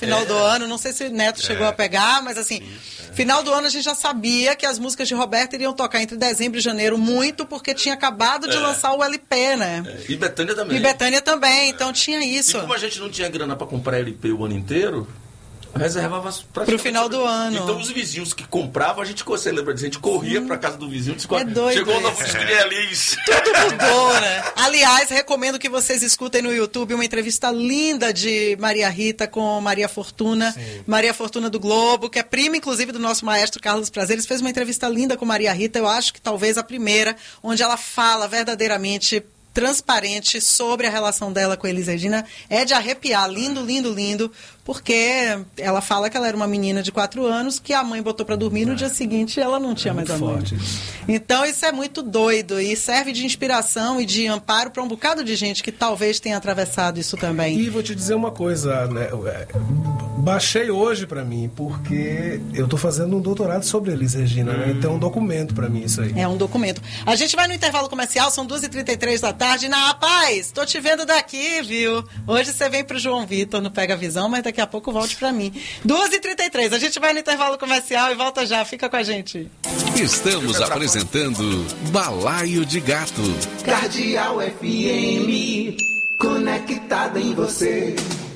final do ano, não sei se o Neto chegou a pegar, mas assim, final do ano a gente já sabia que as músicas de Roberta iriam tocar entre dezembro e janeiro muito, porque tinha acabado de lançar o LP, né? E Bethânia também. E Bethânia também, então tinha isso. E como a gente não tinha grana para comprar LP o ano inteiro, reservava pro final do ano. Então os vizinhos que compravam, você lembra disso? A gente corria pra casa do vizinho, doido. Chegou o novo disco de Elis. Tudo mudou, né? Aliás, recomendo que vocês escutem no YouTube uma entrevista linda de Maria Rita com Maria Fortuna. Sim. Maria Fortuna do Globo, que é prima, inclusive, do nosso maestro Carlos Prazeres. Fez uma entrevista linda com Maria Rita, eu acho que talvez a primeira, onde ela fala verdadeiramente transparente sobre a relação dela com a Elis Regina. É de arrepiar, lindo, lindo, lindo, porque ela fala que ela era uma menina de 4 anos que a mãe botou para dormir, no dia seguinte ela não tinha mais a mãe. Então isso é muito doido e serve de inspiração e de amparo para um bocado de gente que talvez tenha atravessado isso também. E vou te dizer uma coisa, né? Baixei hoje para mim, porque eu tô fazendo um doutorado sobre Elis Regina, né? Então é um documento para mim isso aí. É um documento. A gente vai no intervalo comercial, são 2h33 da tarde. Na paz, tô te vendo daqui, viu? Hoje você vem pro João Vitor no Pega a Visão, mas daqui a pouco volte para mim. 2h33, a gente vai no intervalo comercial e volta já. Fica com a gente. Estamos apresentando Balaio de Gato. Cardeal FM, conectada em você.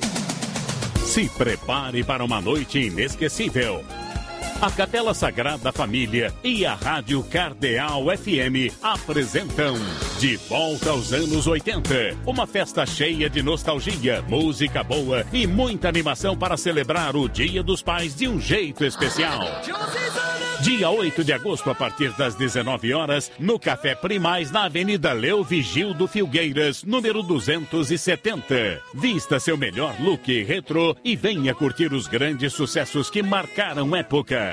Se prepare para uma noite inesquecível. A Capela Sagrada Família e a Rádio Cardeal FM apresentam De Volta aos Anos 80. Uma festa cheia de nostalgia, música boa e muita animação para celebrar o Dia dos Pais de um jeito especial. Dia 8 de agosto, a partir das 19 horas, no Café Primaz, na Avenida Leo Vigildo Filgueiras, número 270. Vista seu melhor look retrô e venha curtir os grandes sucessos que marcaram época.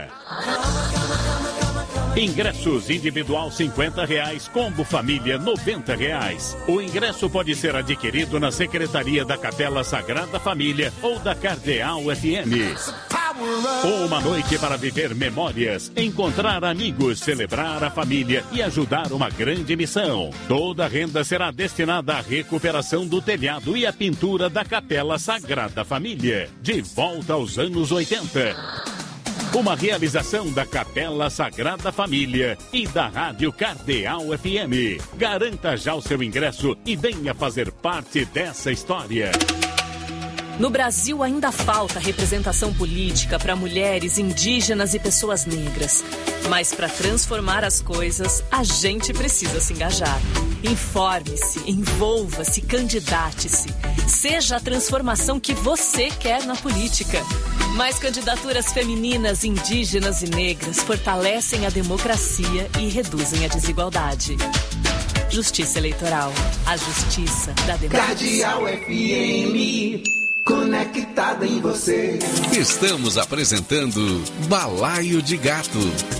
Ingressos individual R$50, combo família R$90. O ingresso pode ser adquirido na Secretaria da Capela Sagrada Família ou da Cardeal FM. Uma noite para viver memórias, encontrar amigos, celebrar a família e ajudar uma grande missão. Toda a renda será destinada à recuperação do telhado e à pintura da Capela Sagrada Família. De volta aos anos 80. Uma realização da Capela Sagrada Família e da Rádio Cardeal FM. Garanta já o seu ingresso e venha fazer parte dessa história. No Brasil ainda falta representação política para mulheres, indígenas e pessoas negras. Mas para transformar as coisas, a gente precisa se engajar. Informe-se, envolva-se, candidate-se. Seja a transformação que você quer na política. Mais candidaturas femininas, indígenas e negras fortalecem a democracia e reduzem a desigualdade. Justiça Eleitoral. A justiça da democracia. Cardeal FM, conectada em você. Estamos apresentando Balaio de Gato.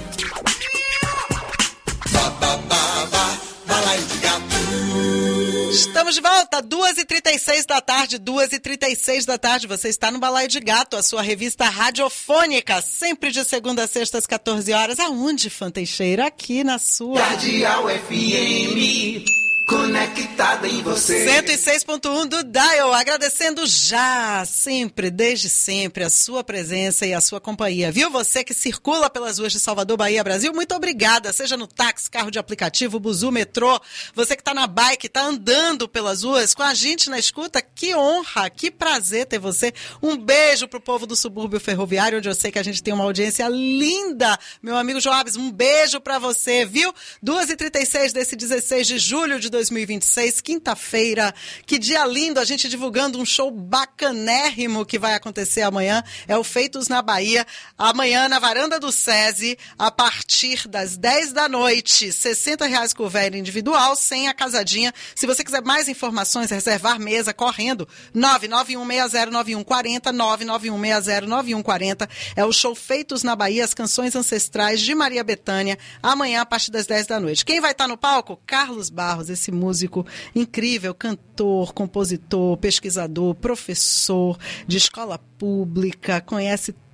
Balaio de Gato. Estamos de volta, 2h36 da tarde, 2h36 da tarde. Você está no Balaio de Gato, a sua revista radiofônica, sempre de segunda a sexta às 14 horas. Aonde, Fã Teixeira? Aqui na sua Cardeal FM, conectada em você. 106.1 do Dial, agradecendo já, sempre, desde sempre, a sua presença e a sua companhia. Viu? Você que circula pelas ruas de Salvador, Bahia, Brasil, muito obrigada. Seja no táxi, carro de aplicativo, buzu, metrô, você que está na bike, está andando pelas ruas com a gente na escuta, que honra, que prazer ter você. Um beijo pro povo do subúrbio ferroviário, onde eu sei que a gente tem uma audiência linda. Meu amigo Joabes, um beijo para você, viu? 2h36 desse 16 de julho de 2026, quinta-feira. Que dia lindo, a gente divulgando um show bacanérrimo que vai acontecer amanhã. É o Feitos na Bahia. Amanhã, na varanda do SESI, a partir das 10 da noite. R$60 couvert individual, sem a casadinha. Se você quiser mais informações, reservar mesa, correndo, 991609140, 991609140. É o show Feitos na Bahia, as canções ancestrais de Maria Bethânia, amanhã a partir das 10 da noite. Quem vai estar no palco? Carlos Barros, esse músico incrível, cantor, compositor, pesquisador, professor de escola pública, conhece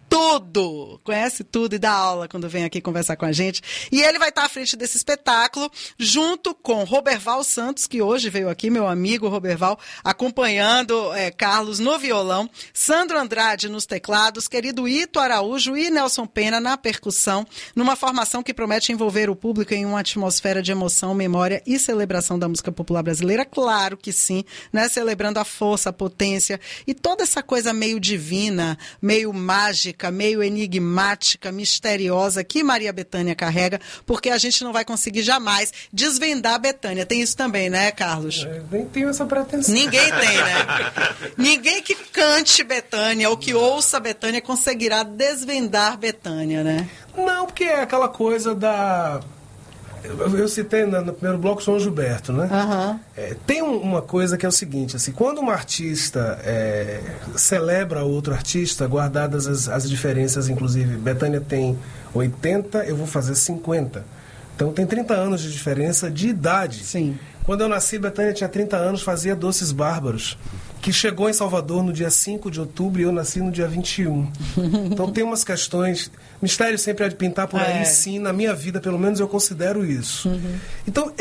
tudo, conhece tudo e dá aula quando vem aqui conversar com a gente. E ele vai estar à frente desse espetáculo, junto com Roberval Santos, que hoje veio aqui, meu amigo Roberval, acompanhando Carlos no violão, Sandro Andrade nos teclados, querido Ito Araújo e Nelson Pena na percussão, numa formação que promete envolver o público em uma atmosfera de emoção, memória e celebração da música popular brasileira. Claro que sim, né? Celebrando a força, a potência e toda essa coisa meio divina, meio mágica, meio enigmática, misteriosa que Maria Bethânia carrega, porque a gente não vai conseguir jamais desvendar a Bethânia. Tem isso também, né, Carlos? Nem tenho essa pretensão. Ninguém tem, né? Ninguém que cante Bethânia ou que ouça Bethânia conseguirá desvendar Bethânia, né? Não, porque é aquela coisa da... Eu citei no primeiro bloco João Gilberto, né? Uhum. Tem uma coisa que é o seguinte, assim, quando um artista celebra outro artista, guardadas as diferenças, inclusive, Bethânia tem 80, eu vou fazer 50. Então tem 30 anos de diferença de idade. Sim. Quando eu nasci, Bethânia tinha 30 anos, fazia Doces Bárbaros, que chegou em Salvador no dia 5 de outubro e eu nasci no dia 21. Então tem umas questões... Mistério sempre é de pintar por aí, sim, na minha vida, pelo menos eu considero isso. Então,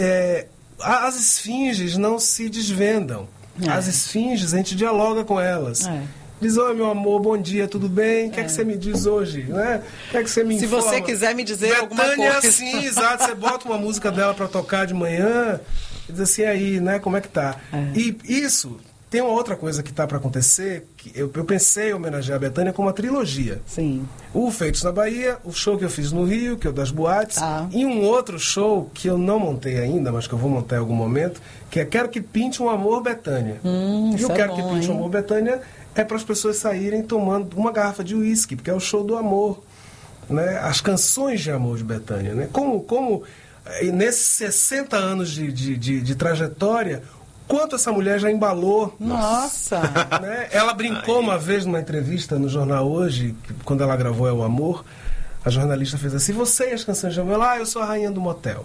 as esfinges não se desvendam. As esfinges, a gente dialoga com elas. Diz, oi, meu amor, bom dia, tudo bem? O que é que você me diz hoje? Né? O que é que você me informa? Se você quiser me dizer alguma coisa. Bethânia é assim, exato. Você bota uma música dela para tocar de manhã e diz assim, aí, né, como é que tá? E isso... Tem uma outra coisa que está para acontecer, que eu pensei em homenagear a Bethânia com uma trilogia. Sim. O Feitos na Bahia, o show que eu fiz no Rio, que é o das boates, e um outro show que eu não montei ainda, mas que eu vou montar em algum momento, que é Quero que Pinte um Amor Bethânia. E eu Quero que Pinte um Amor Bethânia é para as pessoas saírem tomando uma garrafa de uísque, porque é o show do amor, né? As canções de amor de Bethânia, né? Como nesses 60 anos de trajetória, quanto essa mulher já embalou. Nossa! Né? Ela brincou uma vez numa entrevista no Jornal Hoje, quando ela gravou É o Amor, a jornalista fez assim, você e as canções de amor? Ela, eu sou a rainha do motel.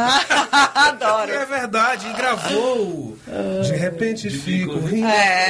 Adoro! E é verdade, e gravou De Repente Fico Rindo.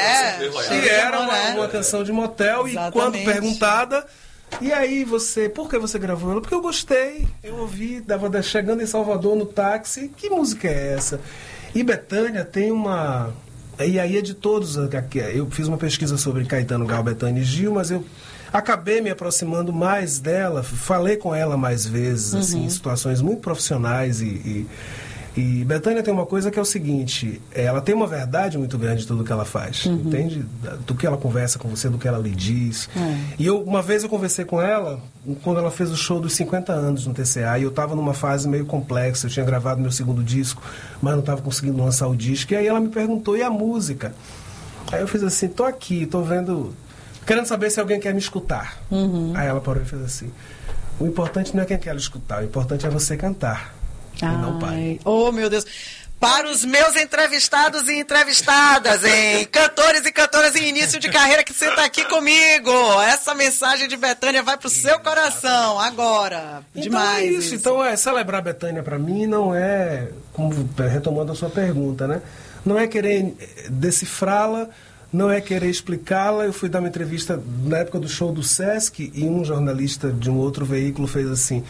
E era uma canção de motel. Exatamente. E quando perguntada, e aí por que você gravou ela? Porque eu gostei, eu ouvi, estava chegando em Salvador no táxi, que música é essa? E Bethânia tem uma... E aí é de todos... Eu fiz uma pesquisa sobre Caetano, Gal, Bethânia e Gil, mas eu acabei me aproximando mais dela, falei com ela mais vezes, assim, em situações muito profissionais e Bethânia tem uma coisa que é o seguinte, ela tem uma verdade muito grande de tudo que ela faz, entende? Do que ela conversa com você, do que ela lhe diz. E uma vez eu conversei com ela, quando ela fez o show dos 50 anos no TCA, e eu estava numa fase meio complexa, eu tinha gravado meu segundo disco, mas não estava conseguindo lançar o disco, e aí ela me perguntou, e a música? Aí eu fiz assim, tô aqui, tô vendo, querendo saber se alguém quer me escutar. Aí ela parou e fez assim, o importante não é quem quer escutar, o importante é você cantar. Não pare. Oh, meu Deus. Para os meus entrevistados e entrevistadas, hein? Cantores e cantoras em início de carreira que sentam aqui comigo. Essa mensagem de Bethânia vai pro seu coração agora. Então demais. É isso. Então, celebrar Bethânia para mim não é, como retomando a sua pergunta, né? Não é querer decifrá-la, não é querer explicá-la. Eu fui dar uma entrevista na época do show do Sesc e um jornalista de um outro veículo fez assim,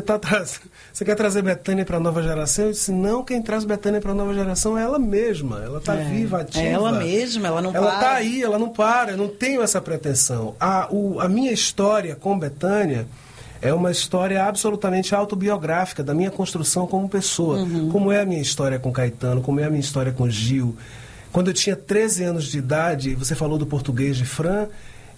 você quer trazer Bethânia para a nova geração? Eu disse, não, quem traz Bethânia para a nova geração é ela mesma. Ela está viva, ativa. É ela mesma, ela não para. Ela está aí, ela não para, eu não tenho essa pretensão. A minha história com Bethânia é uma história absolutamente autobiográfica da minha construção como pessoa. Como é a minha história com Caetano, como é a minha história com Gil. Quando eu tinha 13 anos de idade, você falou do português de Fran,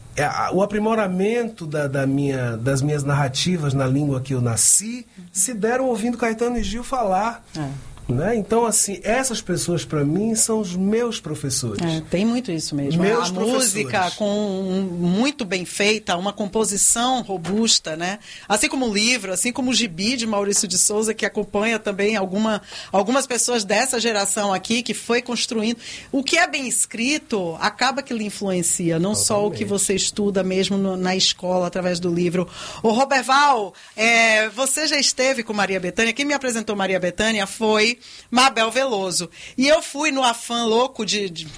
o aprimoramento das minhas narrativas na língua que eu nasci se deram ouvindo Caetano e Gil falar. Né? Então, assim, essas pessoas, para mim, são os meus professores. Tem muito isso mesmo. Meus a música muito bem feita, uma composição robusta, né? Assim como o livro, assim como o Gibi de Maurício de Souza, que acompanha também algumas pessoas dessa geração aqui, que foi construindo. O que é bem escrito acaba que lhe influencia, não só o que você estuda mesmo na escola, através do livro. Ô, Roberval, você já esteve com Maria Bethânia. Quem me apresentou Maria Bethânia foi foi Mabel Veloso. E eu fui no afã louco de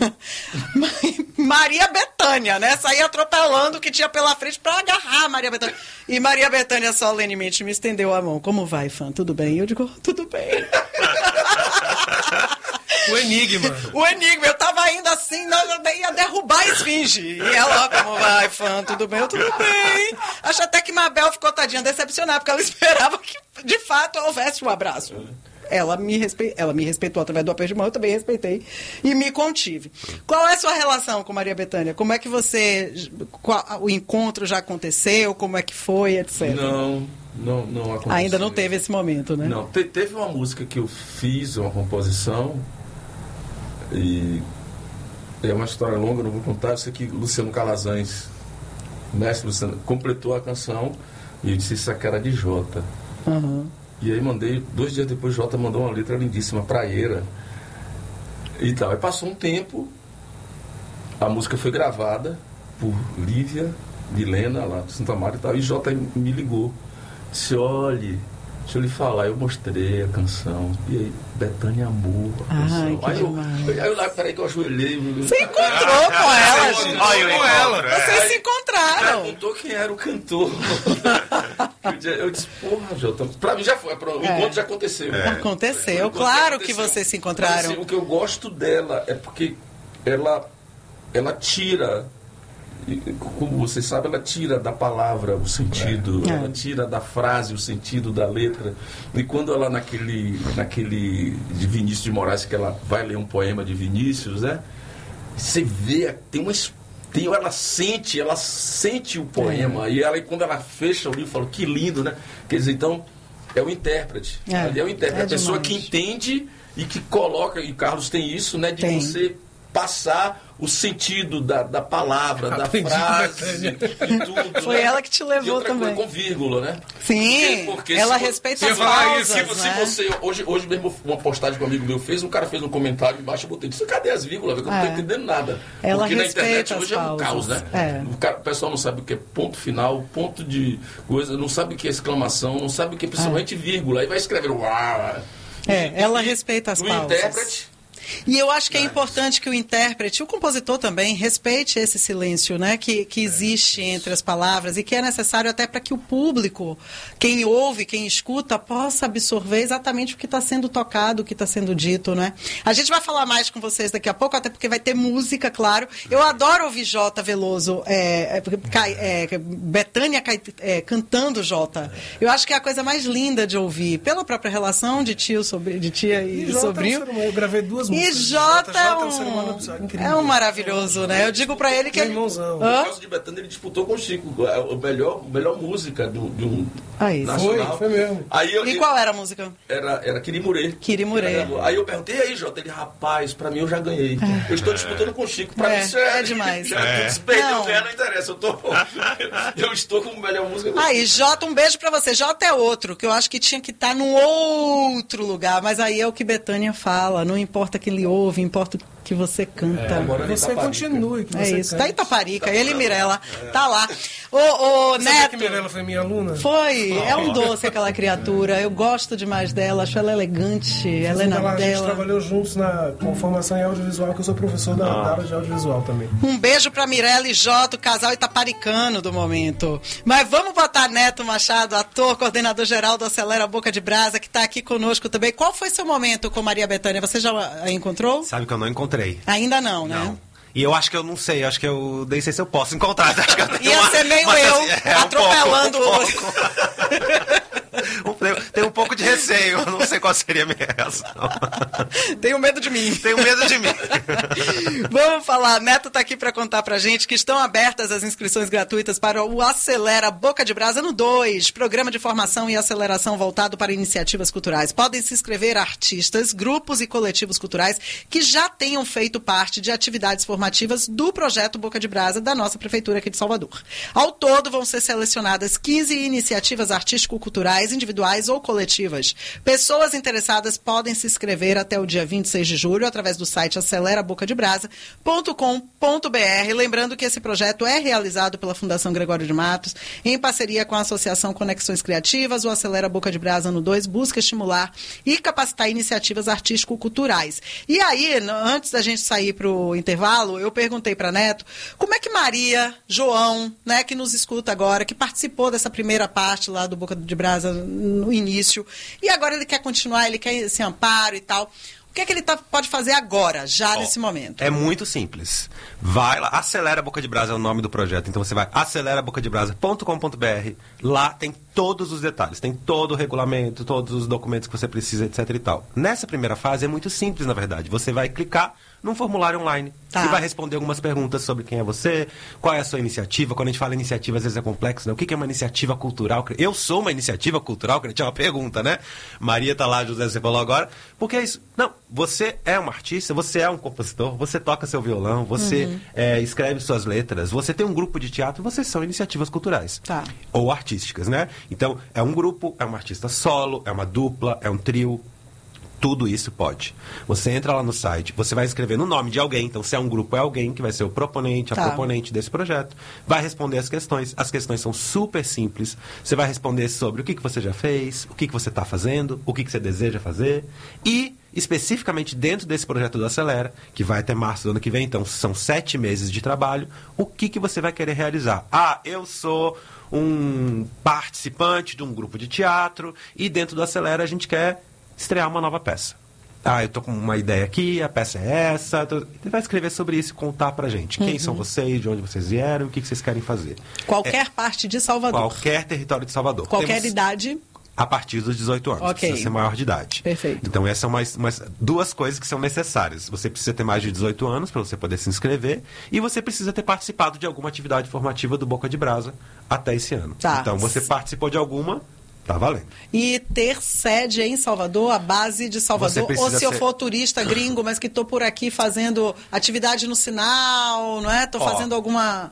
Maria Bethânia, né? Saí atropelando o que tinha pela frente para agarrar Maria Bethânia. E Maria Bethânia solenemente me estendeu a mão. Como vai, fã? Tudo bem? Eu digo, tudo bem. O enigma. O enigma. Eu tava indo assim, eu ia derrubar a esfinge. E ela, como vai, fã? Tudo bem? Eu, tudo bem. Acho até que Mabel ficou, tadinha, decepcionada, porque ela esperava que, de fato, houvesse um abraço. Ela me respeitou através do aperto de mão, eu também respeitei e me contive. Qual é a sua relação com Maria Bethânia? Como é que o encontro já aconteceu? Como é que foi, etc? Não aconteceu. Ainda não teve esse momento, né? Não, teve uma música que eu fiz, uma composição, e é uma história longa, não vou contar. Eu sei que Luciano Calazans, mestre Luciano, completou a canção e eu disse isso aqui era de Jota. Uhum. E aí mandei, 2 dias depois, Jota mandou uma letra lindíssima, praieira e tal. Aí passou um tempo, a música foi gravada por Lívia Milena, lá de Santa Maria e tal, e Jota me ligou. Disse, olhe, deixa eu lhe falar, eu mostrei a canção. E aí, Bethânia amou a canção. Aí eu lá, peraí que eu ajoelhei. Você encontrou com ela, gente. Vocês se encontraram. Perguntou quem era o cantor. Eu disse, porra, Jota, pra mim já foi, o encontro já aconteceu. Aconteceu, claro que vocês se encontraram. Mas, assim, o que eu gosto dela é porque ela tira, como você sabe, ela tira da palavra o sentido, ela tira da frase o sentido da letra. E quando ela naquele de Vinícius de Moraes, que ela vai ler um poema de Vinícius, né? Você vê, ela sente o poema, e quando ela fecha o livro, fala, que lindo, né? Quer dizer, então, é o intérprete. Ali é o intérprete, a pessoa que entende e que coloca, e Carlos tem isso, né? De você passar o sentido da palavra, da frase, e tudo. Foi, né? Ela que te levou também. Com vírgula, né? Sim, porque ela respeita as pausas, né? Se você, hoje mesmo, uma postagem que um amigo meu fez, um cara fez um comentário embaixo, eu botei, disse, cadê as vírgulas? Eu não estou entendendo nada. Ela porque na internet as hoje pausas. É um caos, né? O pessoal não sabe o que é ponto final, ponto de coisa, não sabe o que é exclamação, não sabe o que é principalmente vírgula. Aí vai escrever uau. Ela respeita as pausas. O intérprete. E eu acho que é importante que o intérprete, o compositor também, respeite esse silêncio, né, que existe entre as palavras e que é necessário até para que o público, quem ouve, quem escuta, possa absorver exatamente o que está sendo tocado, o que está sendo dito, né? A gente vai falar mais com vocês daqui a pouco, até porque vai ter música, claro. Eu adoro ouvir Jota Veloso, Bethânia cantando Jota. Eu acho que é a coisa mais linda de ouvir, pela própria relação de tia e sobrinho. Eu gravei 2 músicas. E Jota é um maravilhoso, né? Eu digo pra ele que ele... No caso de Bethânia, ele disputou com o Chico a melhor música de um nacional. Foi mesmo. E qual era a música? Era Quirimurê. Quirimurê. Aí eu perguntei, e aí, Jota? Ele, rapaz, pra mim eu já ganhei. Eu estou disputando com o Chico. Pra mim isso é demais. Perdeu, ganhar não interessa. Eu estou com a melhor música. Aí, Jota, um beijo pra você. Jota é outro, que eu acho que tinha que estar num outro lugar, mas aí é o que Bethânia fala, não importa quem lhe ouve, importa o que você canta. Você continue. Que é você isso. canta. Tá em Taparica. Ele e Mirella. Tá lá. Ô, Neto. Que Mirella foi minha aluna? Foi. É um doce aquela criatura. Eu gosto demais dela. Acho ela elegante. Ela é na dela. A gente trabalhou juntos com formação em audiovisual, que eu sou professor da área de audiovisual também. Um beijo pra Mirella e Jota, o casal itaparicano do momento. Mas vamos botar Neto Machado, ator, coordenador geral do Acelera Boca de Brasa, que tá aqui conosco também. Qual foi seu momento com Maria Bethânia? Você já a encontrou? Sabe que eu não encontrei. Ainda não, né? Não. E eu acho que eu não sei, acho que eu nem sei se eu posso encontrar. Acho que eu tenho Ia ser meio atropelando Tem um pouco de receio, eu não sei qual seria a minha reação. Tenho medo de mim. Tenho medo de mim. Vamos falar, Neto está aqui para contar pra gente que estão abertas as inscrições gratuitas para o Acelera Boca de Brasa no 2, programa de formação e aceleração voltado para iniciativas culturais. Podem se inscrever artistas, grupos e coletivos culturais que já tenham feito parte de atividades formativas do projeto Boca de Brasa da nossa prefeitura aqui de Salvador. Ao todo vão ser selecionadas 15 iniciativas artístico-culturais sociais, individuais ou coletivas. Pessoas interessadas podem se inscrever até o dia 26 de julho através do site acelerabocadebrasa.com.br. Lembrando que esse projeto é realizado pela Fundação Gregório de Matos em parceria com a Associação Conexões Criativas. O Acelera Boca de Brasa no 2 busca estimular e capacitar iniciativas artístico-culturais. E aí, antes da gente sair para o intervalo, eu perguntei para Neto como é que Maria, João, né, que nos escuta agora, que participou dessa primeira parte lá do Boca de Brasa no início, e agora ele quer continuar, ele quer esse amparo e tal. O que é que ele pode fazer agora, já nesse momento? É muito simples. Vai lá, Acelera Boca de Brasa é o nome do projeto. Então você vai acelerabocadebrasa.com.br. Lá tem todos os detalhes, tem todo o regulamento, todos os documentos que você precisa, etc e tal. Nessa primeira fase é muito simples, na verdade. Você vai clicar num formulário online e vai responder algumas perguntas sobre quem é você, qual é a sua iniciativa. Quando a gente fala iniciativa, às vezes é complexo, né? O que é uma iniciativa cultural? Eu sou uma iniciativa cultural, que é uma pergunta, né? Maria tá lá, José, você falou agora. Porque é isso. Não, você é um artista, você é um compositor, você toca seu violão, você escreve suas letras, você tem um grupo de teatro, vocês são iniciativas culturais. Ou artísticas, né? Então, é um grupo, é um artista solo, é uma dupla, é um trio. Tudo isso pode. Você entra lá no site, você vai escrever no nome de alguém. Então, se é um grupo, é alguém que vai ser o proponente, a proponente desse projeto. Vai responder as questões. As questões são super simples. Você vai responder sobre o que você já fez, o que você está fazendo, o que você deseja fazer. E, especificamente dentro desse projeto do Acelera, que vai até março do ano que vem, então são 7 meses de trabalho, o que você vai querer realizar? Eu sou um participante de um grupo de teatro e dentro do Acelera a gente quer estrear uma nova peça. Eu tô com uma ideia aqui, a peça é essa. Você vai escrever sobre isso e contar pra gente. Quem são vocês, de onde vocês vieram, o que vocês querem fazer. Qualquer parte de Salvador. Qualquer território de Salvador. Qualquer idade. A partir dos 18 anos. Precisa ser maior de idade. Perfeito. Então, essas são duas coisas que são necessárias. Você precisa ter mais de 18 anos para você poder se inscrever e você precisa ter participado de alguma atividade formativa do Boca de Brasa até esse ano. Então, você participou de alguma... Tá valendo. E ter sede em Salvador, a base de Salvador, ou se eu for turista gringo, mas que estou por aqui fazendo atividade no sinal, não é? Estou fazendo alguma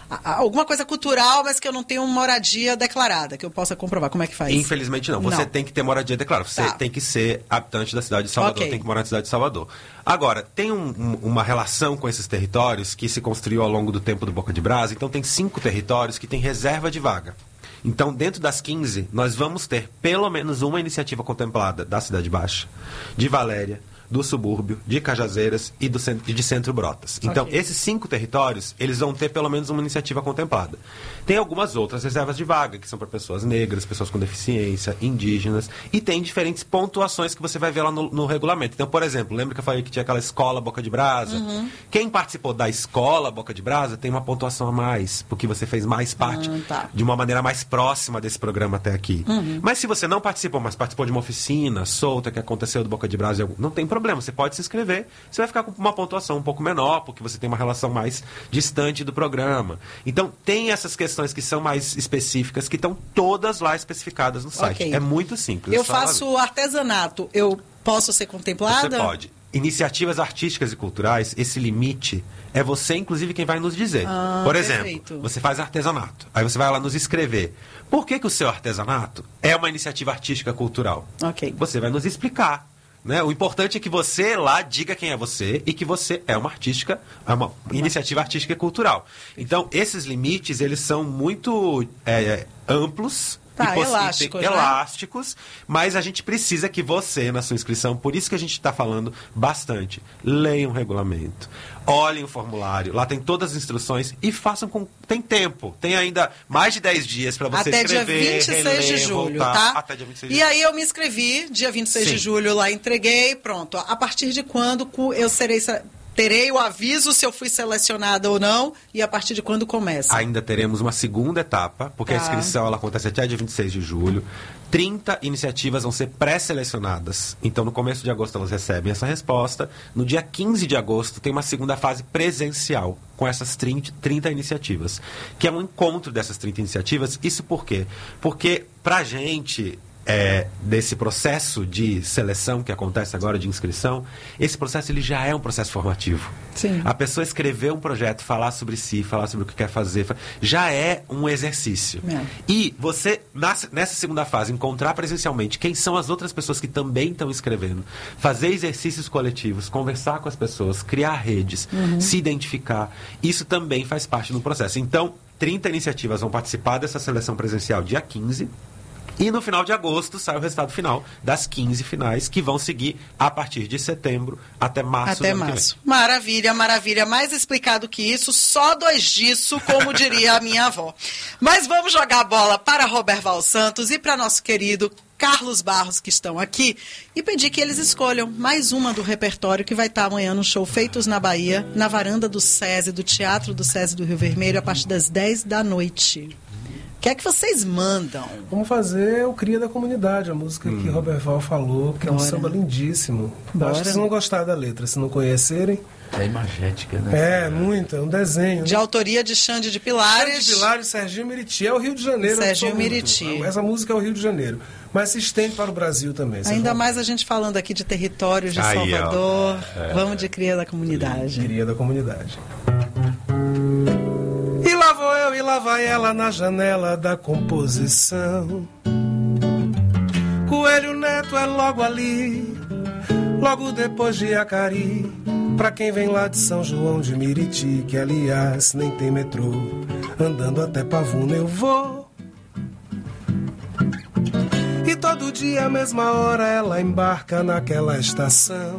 coisa cultural, mas que eu não tenho moradia declarada, que eu possa comprovar. Como é que faz? Infelizmente não. Você tem que ter moradia declarada. Você tem que ser habitante da cidade de Salvador, tem que morar na cidade de Salvador. Agora, tem uma relação com esses territórios que se construiu ao longo do tempo do Boca de Brasa. Então, tem 5 territórios que tem reserva de vaga. Então, dentro das 15, nós vamos ter pelo menos uma iniciativa contemplada da Cidade Baixa, de Valéria, do Subúrbio, de Cajazeiras e de Centro Brotas. Então, esses 5 territórios, eles vão ter pelo menos uma iniciativa contemplada. Tem algumas outras reservas de vaga, que são para pessoas negras, pessoas com deficiência, indígenas, e tem diferentes pontuações que você vai ver lá no regulamento. Então, por exemplo, lembra que eu falei que tinha aquela escola Boca de Brasa? Quem participou da escola Boca de Brasa tem uma pontuação a mais, porque você fez mais parte de uma maneira mais próxima desse programa até aqui. Mas se você não participou, mas participou de uma oficina solta que aconteceu do Boca de Brasa, não tem problema. Você pode se inscrever, você vai ficar com uma pontuação um pouco menor, porque você tem uma relação mais distante do programa. Então, tem essas questões que são mais específicas, que estão todas lá especificadas no site. É muito simples. Eu faço artesanato, eu posso ser contemplada? Você pode. Iniciativas artísticas e culturais, esse limite é você, inclusive, quem vai nos dizer. Por exemplo, você faz artesanato, aí você vai lá nos escrever. Por que o seu artesanato é uma iniciativa artística cultural? Você vai nos explicar. Né? O importante é que você lá diga quem é você e que você é uma iniciativa artística e cultural. Então, esses limites, eles são muito amplos. Elásticos, mas a gente precisa que você, na sua inscrição, por isso que a gente está falando bastante, leiam o regulamento, olhem o formulário, lá tem todas as instruções e façam com... Tem tempo, tem ainda mais de 10 dias para você escrever, até dia 26 de julho, tá? Até dia 26 de julho. E aí eu me inscrevi, dia 26 de julho lá entreguei, pronto. A partir de quando eu terei o aviso se eu fui selecionada ou não e a partir de quando começa? Ainda teremos uma segunda etapa, porque a inscrição ela acontece até dia 26 de julho. 30 iniciativas vão ser pré-selecionadas. Então, no começo de agosto, elas recebem essa resposta. No dia 15 de agosto, tem uma segunda fase presencial com essas 30 iniciativas, que é um encontro dessas 30 iniciativas. Isso por quê? Porque, pra gente... desse processo de seleção que acontece agora, de inscrição, esse processo ele já é um processo formativo. Sim. A pessoa escrever um projeto, falar sobre si, falar sobre o que quer fazer, já é um exercício. E você, nessa segunda fase, encontrar presencialmente quem são as outras pessoas que também estão escrevendo, fazer exercícios coletivos, conversar com as pessoas, criar redes, se identificar, isso também faz parte do processo. Então, 30 iniciativas vão participar dessa seleção presencial dia 15. E no final de agosto sai o resultado final das 15 finais, que vão seguir a partir de setembro até março. Até março. Maravilha, maravilha. Mais explicado que isso, só 2 disso, como diria a minha avó. Mas vamos jogar a bola para Roberval Santos e para nosso querido Carlos Barros, que estão aqui, e pedir que eles escolham mais uma do repertório que vai estar amanhã no show Feitos na Bahia, na varanda do SESI, do Teatro do SESI do Rio Vermelho, a partir das 10 da noite. O que é que vocês mandam? Vamos fazer o Cria da Comunidade, a música que Roberval falou, que é um samba lindíssimo. Acho que vocês vão gostar da letra, se não conhecerem. É imagética, né? É, muito, é um desenho. De autoria de Xande de Pilares. Xande de Pilares, Serginho Meriti. É o Rio de Janeiro. Serginho Meriti. Essa música é o Rio de Janeiro. Mas se estende para o Brasil também. Ainda mais a gente falando aqui de territórios de Salvador. Vamos de Cria da Comunidade. Cria da Comunidade. E lá vou eu e lá vai ela na janela da composição. Coelho Neto é logo ali, logo depois de Acari. Pra quem vem lá de São João de Meriti, que aliás nem tem metrô, andando até Pavuna eu vou. E todo dia, à mesma hora, ela embarca naquela estação.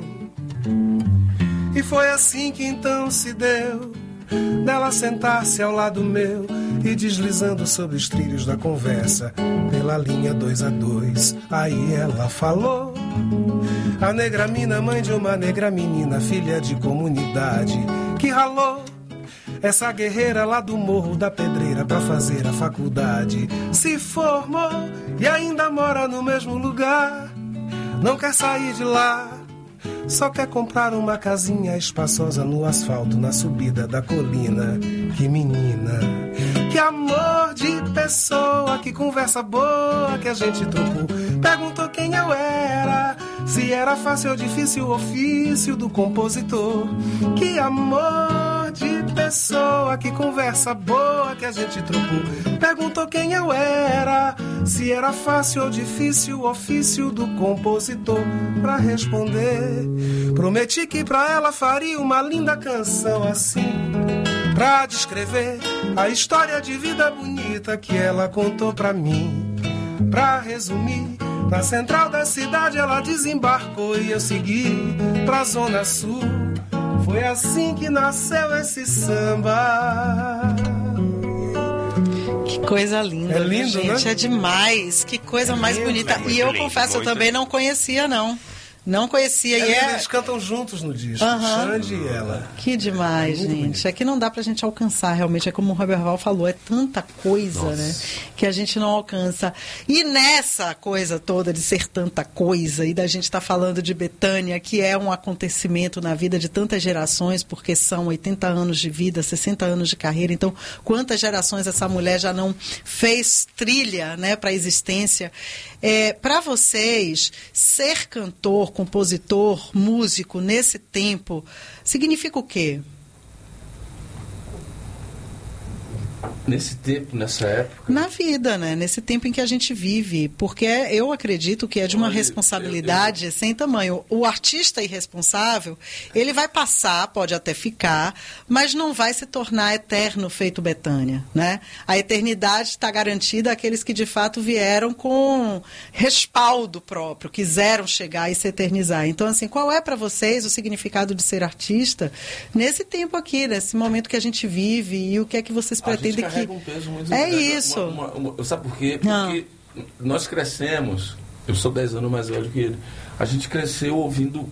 E foi assim que então se deu dela sentar-se ao lado meu e deslizando sobre os trilhos da conversa pela linha 2 a 2. Aí ela falou: a negra mina, mãe de uma negra menina, filha de comunidade, que ralou essa guerreira lá do Morro da Pedreira pra fazer a faculdade. Se formou e ainda mora no mesmo lugar, não quer sair de lá, só quer comprar uma casinha espaçosa no asfalto, na subida da colina. Que menina, que amor de pessoa, que conversa boa que a gente trocou. Perguntou quem eu era, se era fácil ou difícil o ofício do compositor. Que amor de pessoa, que conversa boa que a gente trocou. Perguntou quem eu era, se era fácil ou difícil o ofício do compositor. Pra responder, prometi que pra ela faria uma linda canção assim, pra descrever a história de vida bonita que ela contou pra mim. Pra resumir, na central da cidade ela desembarcou e eu segui pra Zona Sul. Foi assim que nasceu esse samba. Que coisa linda, é lindo, gente, né? É demais. Que coisa mais bonita. E eu confesso, eu também não conhecia, não. Não conhecia. Eles cantam juntos no disco, Xande e ela. Que demais, gente. Bonito. É que não dá pra gente alcançar, realmente. É como o Roberval falou, é tanta coisa, né? Que a gente não alcança. E nessa coisa toda de ser tanta coisa, e da gente estar falando de Bethânia, que é um acontecimento na vida de tantas gerações, porque são 80 anos de vida, 60 anos de carreira. Então, quantas gerações essa mulher já não fez trilha, né, para a existência? Para vocês, ser cantor, compositor, músico, nesse tempo, significa o quê? Nesse tempo, nessa época? Na vida, né? Nesse tempo em que a gente vive. Porque eu acredito que é de uma responsabilidade sem tamanho. O artista irresponsável, ele vai passar, pode até ficar, mas não vai se tornar eterno feito Bethânia, né? A eternidade está garantida àqueles que de fato vieram com respaldo próprio, quiseram chegar e se eternizar. Então, assim, qual é para vocês o significado de ser artista nesse tempo aqui, nesse momento que a gente vive, e o que é que vocês pretendem que... Um peso muito isso. Sabe por quê? Porque nós crescemos, eu sou 10 anos mais velho que ele, a gente cresceu ouvindo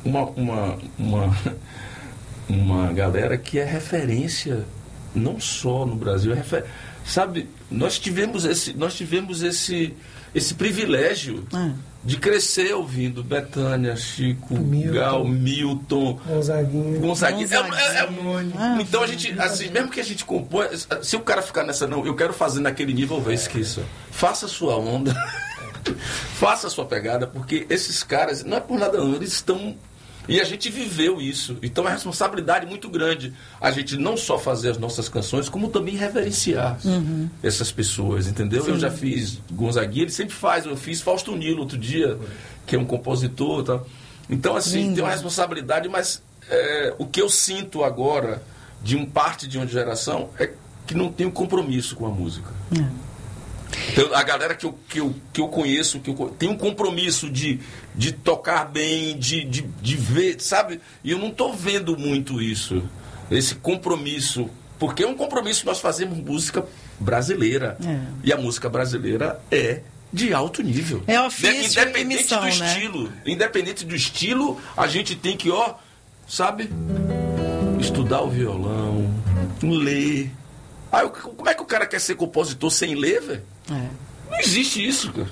uma galera que é referência não só no Brasil, sabe, nós tivemos esse privilégio de crescer ouvindo Bethânia, Chico, Gal, Milton, Gonzaguinha. Então a gente, assim, mesmo que a gente compõe, se o cara ficar nessa, não, eu quero fazer naquele nível, esqueça. Faça a sua onda. Faça a sua pegada, porque esses caras, não é por nada não, eles estão... E a gente viveu isso. Então é uma responsabilidade muito grande a gente não só fazer as nossas canções, como também reverenciar essas pessoas, entendeu? Sim. Eu já fiz Gonzaguinha, ele sempre faz. Eu fiz Fausto Nilo outro dia, que é um compositor. Tá? Então, assim, tem uma responsabilidade, mas o que eu sinto agora, parte de uma geração, é que não tem um compromisso com a música. Então, a galera que eu conheço, tem um compromisso de tocar bem, de ver, sabe? E eu não estou vendo muito isso, esse compromisso, porque é um compromisso, nós fazemos música brasileira, e a música brasileira é de alto nível. É ofício independente e missão, do né? estilo. Independente do estilo, a gente tem que, sabe? Estudar o violão, ler. Como é que o cara quer ser compositor sem ler, velho? Não existe isso, cara.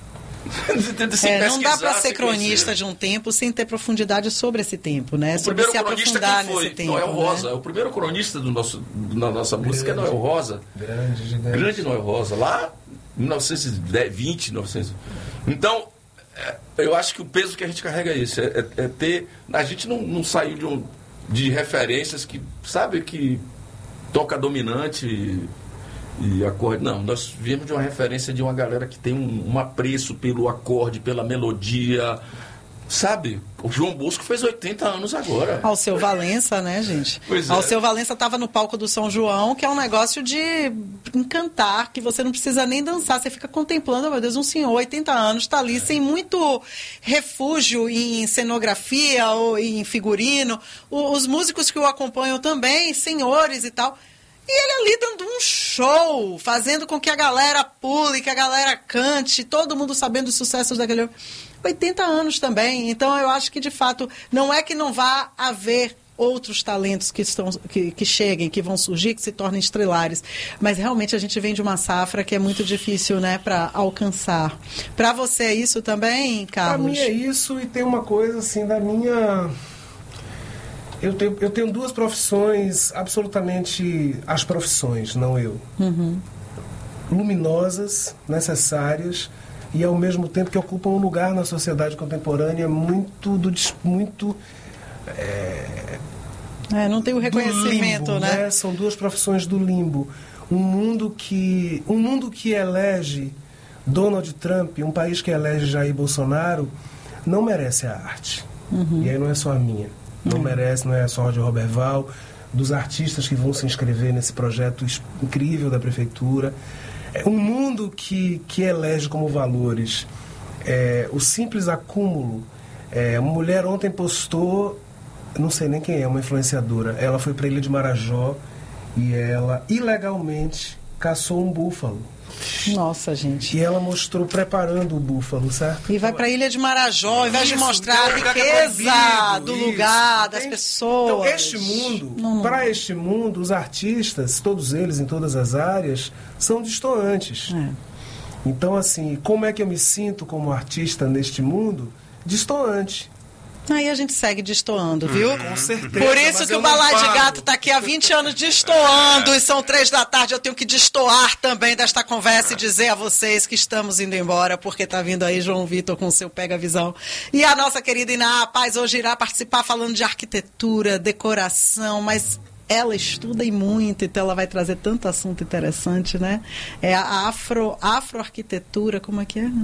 Não dá para ser cronista de um tempo sem ter profundidade sobre esse tempo, né? Sobre se aprofundar nesse tempo. Noel Rosa, né? O primeiro cronista da nossa música é Noel Rosa. Grande Noel Rosa, lá em 1920, 1900. Então, eu acho que o peso que a gente carrega é isso, é ter... A gente não saiu de referências que, sabe, que toca dominante e acorde. Não, nós viemos de uma referência de uma galera que tem um apreço pelo acorde, pela melodia, sabe? O João Bosco fez 80 anos agora. Alceu Valença, né, gente? Pois é. Alceu Valença estava no palco do São João, que é um negócio de encantar, que você não precisa nem dançar, você fica contemplando, meu Deus, um senhor, 80 anos, está ali sem muito refúgio em cenografia ou em figurino. Os músicos que o acompanham também, senhores e tal. E ele ali dando um show, fazendo com que a galera pule, que a galera cante, todo mundo sabendo os sucessos daquele... 80 anos também. Então, eu acho que, de fato, não é que não vá haver outros talentos que cheguem, que vão surgir, que se tornem estrelares. Mas, realmente, a gente vem de uma safra que é muito difícil, né, para alcançar. Para você é isso também, Carlos? Para mim é isso, e tem uma coisa, assim, da minha... Eu tenho duas profissões, absolutamente as profissões, não eu. Luminosas, necessárias, e ao mesmo tempo que ocupam um lugar na sociedade contemporânea não tem o reconhecimento, limbo, né? São duas profissões do limbo. Um mundo que elege Donald Trump, um país que elege Jair Bolsonaro, não merece a arte. E aí não é só a minha. Não merece, não é só de Roberval, dos artistas que vão se inscrever nesse projeto incrível da prefeitura. É um mundo que elege como valores o simples acúmulo. Uma mulher ontem postou, não sei nem quem é, uma influenciadora. Ela foi para a Ilha de Marajó e ela ilegalmente caçou um búfalo. Nossa, gente. E ela mostrou preparando o búfalo, certo? E vai para a Ilha de Marajó, ao invés de mostrar a riqueza do lugar, das pessoas. Então, este mundo, para este mundo, os artistas, todos eles, em todas as áreas, são destoantes. Então, assim, como é que eu me sinto como artista neste mundo? Destoante. Aí a gente segue destoando, viu? Com certeza. Por isso que o Balaio de Gato está aqui há 20 anos destoando, e são 3 da tarde, eu tenho que destoar também desta conversa e dizer a vocês que estamos indo embora, porque está vindo aí João Vitor com o seu Pega Visão. E a nossa querida Iná Paz hoje irá participar falando de arquitetura, decoração, mas ela estuda e muito, então ela vai trazer tanto assunto interessante, né? É a afroarquitetura, como é que é?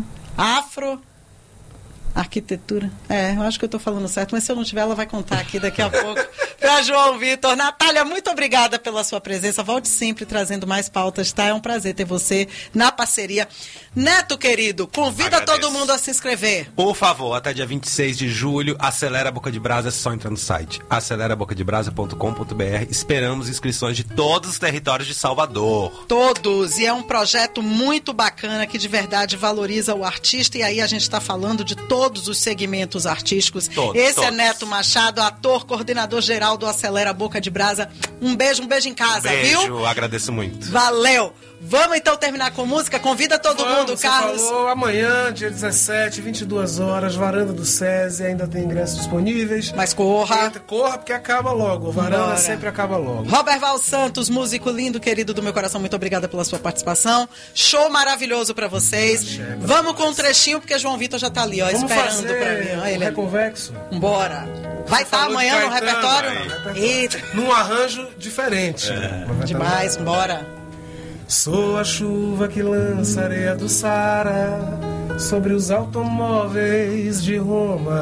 Arquitetura. Eu acho que eu estou falando certo, mas se eu não tiver, ela vai contar aqui daqui a pouco para João Vitor. Natália, muito obrigada pela sua presença. Volte sempre trazendo mais pautas, tá? É um prazer ter você na parceria. Neto, querido, convida todo mundo a se inscrever. Por favor, até dia 26 de julho, Acelera Boca de Brasa, é só entrar no site acelerabocadebrasa.com.br. Esperamos inscrições de todos os territórios de Salvador. Todos, e é um projeto muito bacana que de verdade valoriza o artista, e aí a gente está falando de todos os segmentos artísticos. Esse é Neto Machado, ator, coordenador geral geral do Acelera Boca de Brasa. Um beijo em casa, beijo, viu? Agradeço muito. Valeu! Vamos então terminar com música? Convida todo mundo, Carlos. Falou, amanhã, dia 17, 22 horas, Varanda do SESI, ainda tem ingressos disponíveis. Mas corra. Corra porque acaba logo, Varanda sempre acaba logo. Robert Val Santos, músico lindo, querido do meu coração, muito obrigada pela sua participação. Show maravilhoso pra vocês. Vamos com um trechinho, porque João Vitor já tá ali, ó, vamos esperando pra mim. Olha ele. Reconvexo. Bora. Vai estar amanhã no repertório? Eita. Num arranjo diferente. Demais, bora. Sou a chuva que lança areia do Saara sobre os automóveis de Roma.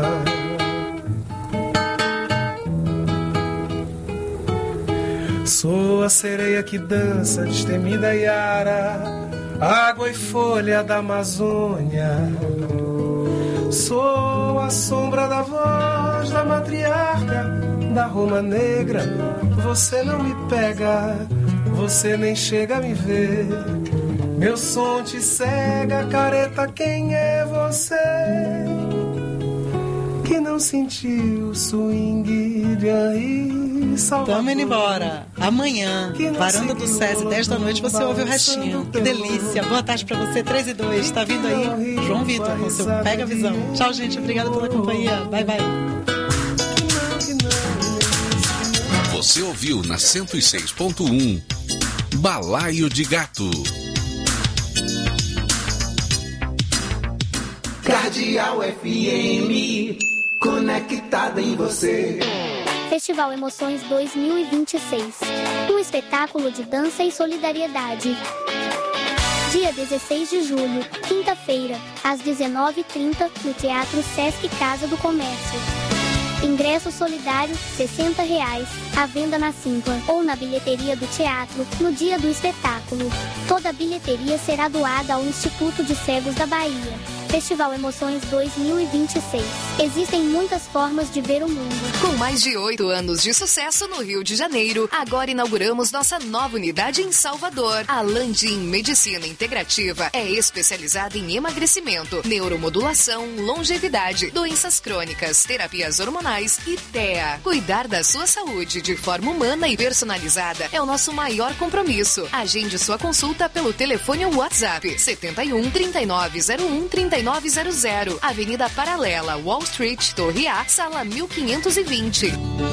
Sou a sereia que dança destemida Iara, água e folha da Amazônia. Sou a sombra da voz da matriarca da Roma Negra. Você não me pega, você nem chega a me ver. Meu som te cega, careta, quem é você? Que não sentiu o swing de Henri Salvador. Tamo indo embora. Amanhã, Varanda do SESI, 10 da noite, você ouve o restinho. Que delícia. Boa tarde pra você, 3 e 2. Tá vindo aí João Vitor com seu Pega a Visão. Tchau, gente. Obrigada pela companhia. Bye, bye. Você ouviu na 106.1 Balaio de Gato. Cardeal FM, conectada em você. Festival Emoções 2026. Um espetáculo de dança e solidariedade. Dia 16 de julho, quinta-feira, às 19h30, no Teatro Sesc Casa do Comércio. Ingresso solidário, R$60, à venda na Simpla ou na bilheteria do teatro, no dia do espetáculo. Toda a bilheteria será doada ao Instituto de Cegos da Bahia. Festival Emoções 2026. Existem muitas formas de ver o mundo. Com mais de 8 anos de sucesso no Rio de Janeiro, agora inauguramos nossa nova unidade em Salvador. A Landim Medicina Integrativa é especializada em emagrecimento, neuromodulação, longevidade, doenças crônicas, terapias hormonais e TEA. Cuidar da sua saúde de forma humana e personalizada é o nosso maior compromisso. Agende sua consulta pelo telefone ou WhatsApp 71 3901 3900, Avenida Paralela, Wall Street, Torre A, sala 1520.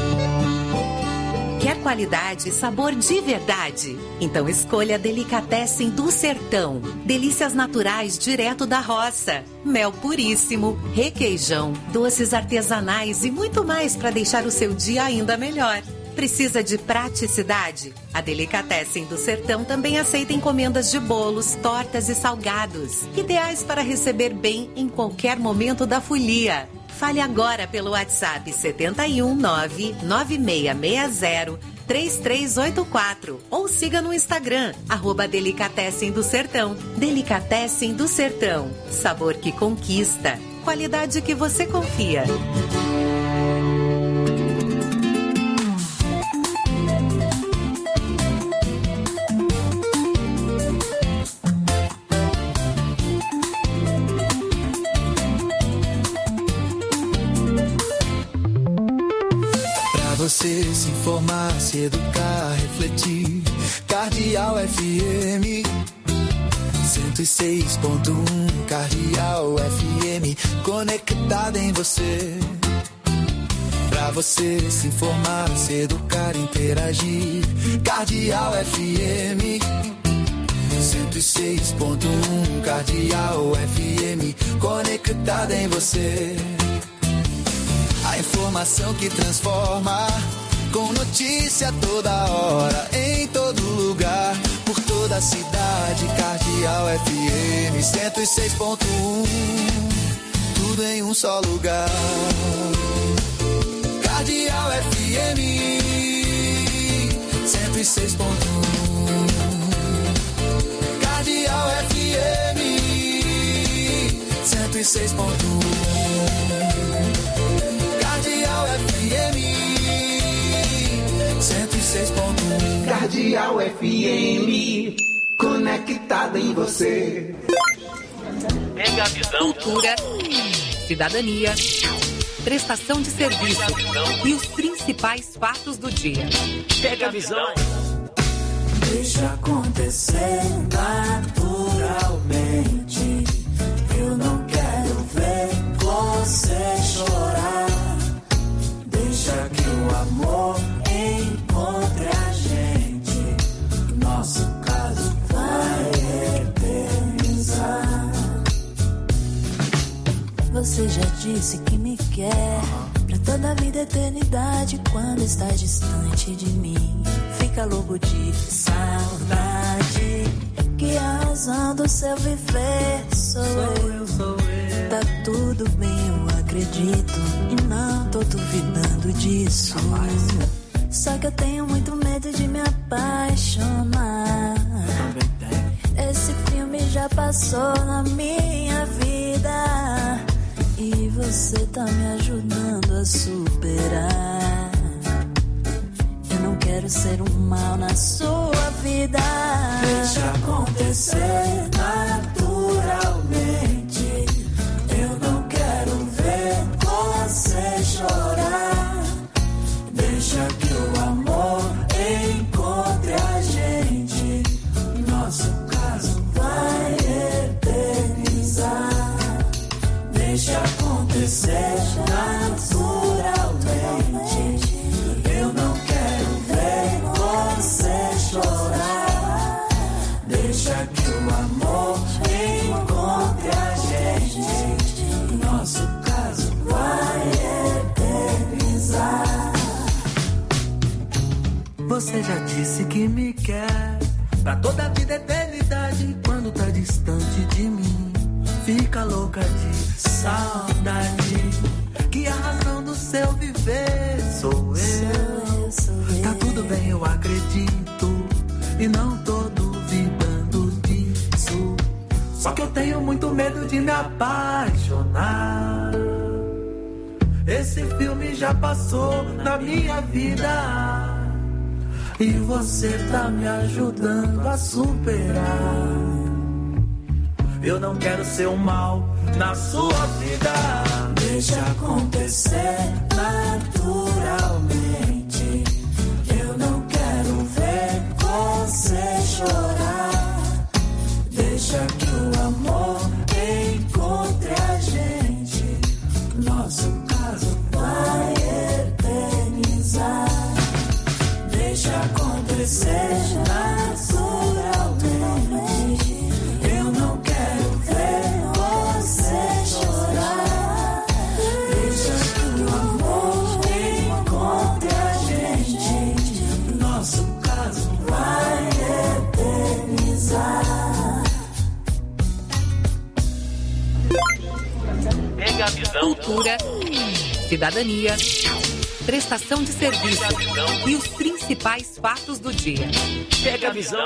Quer qualidade e sabor de verdade? Então escolha Delicatessen do Sertão. Delícias naturais direto da roça. Mel puríssimo, requeijão, doces artesanais e muito mais para deixar o seu dia ainda melhor. Precisa de praticidade? A Delicatessen do Sertão também aceita encomendas de bolos, tortas e salgados, ideais para receber bem em qualquer momento da folia. Fale agora pelo WhatsApp 71996603384 ou siga no Instagram, @Delicatessen do Sertão. Delicatessen do Sertão. Sabor que conquista. Qualidade que você confia. Você se informar, se educar, refletir. Cardeal FM 106.1. Cardeal FM, conectada em você. Pra você se informar, se educar, interagir. Cardeal FM 106.1. Cardeal FM, conectada em você. A informação que transforma, com notícia toda hora, em todo lugar, por toda a cidade. Cardeal FM 106.1, tudo em um só lugar. Cardeal FM 106.1. Cardeal FM 106.1. Cardeal FM 106.1. Cardeal FM, conectada em você. Pega a visão. Cultura, cidadania, prestação de serviço e os principais fatos do dia. Pega a visão. Deixa acontecer naturalmente. Eu não quero ver você chorar. Deixa que o amor encontre a gente. Nosso caso vai eternizar. Você já disse que me quer pra toda a vida, eternidade. Quando está distante de mim, fica louco de saudade. Que a razão do seu viver sou eu. Tá tudo bem, eu acredito, e não tô duvidando disso. Só que eu tenho muito medo de me apaixonar. Esse filme já passou na minha vida e você tá me ajudando a superar. Eu não quero ser um mal na sua vida. Deixa acontecer naturalmente. Eu não quero ver você chorar. Deixa que o amor encontre a gente. Nosso caso vai eternizar. Deixa acontecer naturalmente. Eu não quero ver você chorar. Deixa que o amor encontre a gente. Nosso caso vai eternizar. Você já disse que me quer pra toda a vida, eternidade. Quando tá distante de mim, fica louca de saudade. Que a razão do seu viver sou eu. Tá tudo bem, eu acredito, e não tô duvidando disso. Só que eu tenho muito medo de me apaixonar. Esse filme já passou na minha vida e você tá me ajudando a superar. Eu não quero ser um mal na sua vida. Deixa acontecer naturalmente. Eu não quero ver você chorar. Deixa que o amor encontre a gente. Nosso caso vai eternizar. Deixa acontecer naturalmente. Eu não quero ver você chorar. Deixa que o amor encontre a gente. Nosso caso vai eternizar. Pega a visão. Cultura, cidadania, prestação de serviço e os principais fatos do dia. Pega a visão.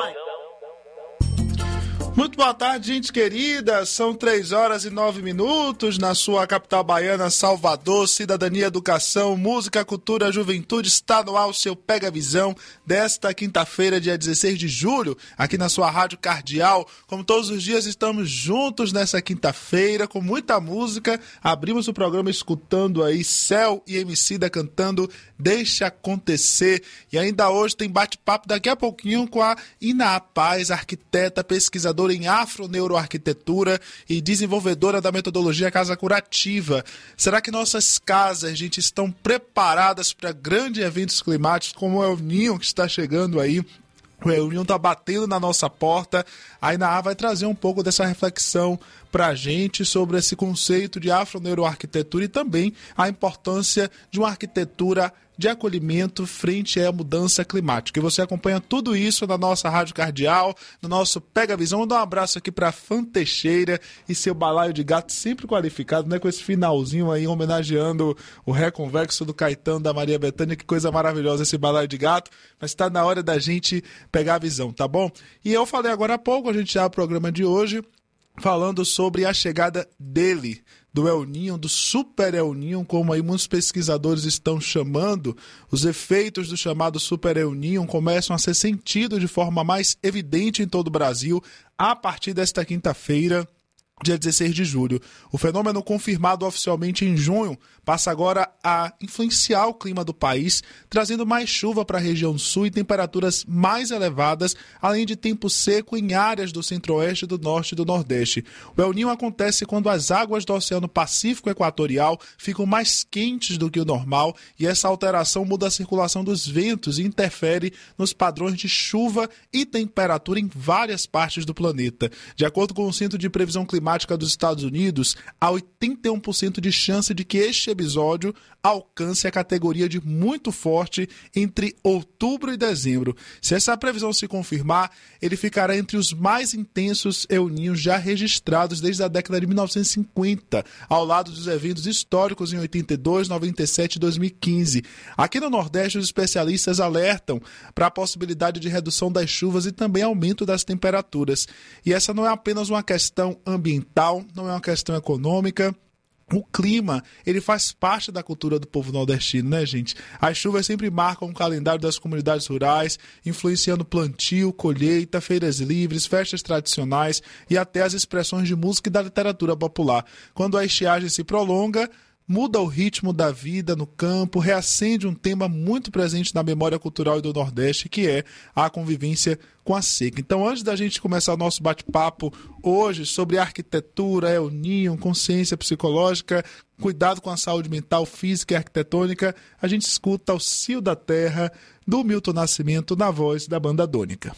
Muito boa tarde, gente querida. São 3h09 na sua capital baiana, Salvador. Cidadania, educação, música, cultura, juventude. Está no ar o seu Pega Visão desta quinta-feira, dia 16 de julho, aqui na sua Rádio Cardeal. Como todos os dias, estamos juntos nessa quinta-feira com muita música. Abrimos o programa escutando aí Céu e Emicida cantando Deixa Acontecer. E ainda hoje tem bate-papo daqui a pouquinho com a Ina Paz, arquiteta, pesquisadora em afroneuroarquitetura e desenvolvedora da metodologia Casa Curativa. Será que nossas casas, gente, estão preparadas para grandes eventos climáticos como o El Niño que está chegando aí? O El Niño está batendo na nossa porta. A Ina vai trazer um pouco dessa reflexão para a gente sobre esse conceito de afroneuroarquitetura e também a importância de uma arquitetura de acolhimento frente à mudança climática. E você acompanha tudo isso na nossa Rádio Cardeal, no nosso Pega Visão. Vou dar um abraço aqui para Fã Teixeira e seu balaio de gato sempre qualificado, né? Com esse finalzinho aí, homenageando o Reconvexo do Caetano, da Maria Bethânia. Que coisa maravilhosa esse balaio de gato. Mas está na hora da gente pegar a visão, tá bom? E eu falei agora há pouco, a gente já o programa de hoje, falando sobre a chegada dele, do El Niño, do Super El Niño, como aí muitos pesquisadores estão chamando. Os efeitos do chamado Super El Niño começam a ser sentidos de forma mais evidente em todo o Brasil a partir desta quinta-feira. dia 16 de julho. O fenômeno, confirmado oficialmente em junho, passa agora a influenciar o clima do país, trazendo mais chuva para a região sul e temperaturas mais elevadas, além de tempo seco em áreas do centro-oeste, do norte e do nordeste. O El Niño acontece quando as águas do Oceano Pacífico Equatorial ficam mais quentes do que o normal, e essa alteração muda a circulação dos ventos e interfere nos padrões de chuva e temperatura em várias partes do planeta. De acordo com o Centro de Previsão Climática dos Estados Unidos, há 81% de chance de que este episódio alcance a categoria de muito forte entre outubro e dezembro. Se essa previsão se confirmar, ele ficará entre os mais intensos El Niños já registrados desde a década de 1950, ao lado dos eventos históricos em 82, 97 e 2015. Aqui no Nordeste, os especialistas alertam para a possibilidade de redução das chuvas e também aumento das temperaturas. E essa não é apenas uma questão ambiental, não é uma questão econômica. O clima, ele faz parte da cultura do povo nordestino, né, gente? As chuvas sempre marcam o calendário das comunidades rurais, influenciando plantio, colheita, feiras livres, festas tradicionais e até as expressões de música e da literatura popular. Quando a estiagem se prolonga, muda o ritmo da vida no campo, reacende um tema muito presente na memória cultural do Nordeste, que é a convivência com a seca. Então, antes da gente começar o nosso bate-papo hoje sobre arquitetura, El Niño, consciência psicológica, cuidado com a saúde mental, física e arquitetônica, a gente escuta O Cio da Terra, do Milton Nascimento, na voz da Banda Dônica.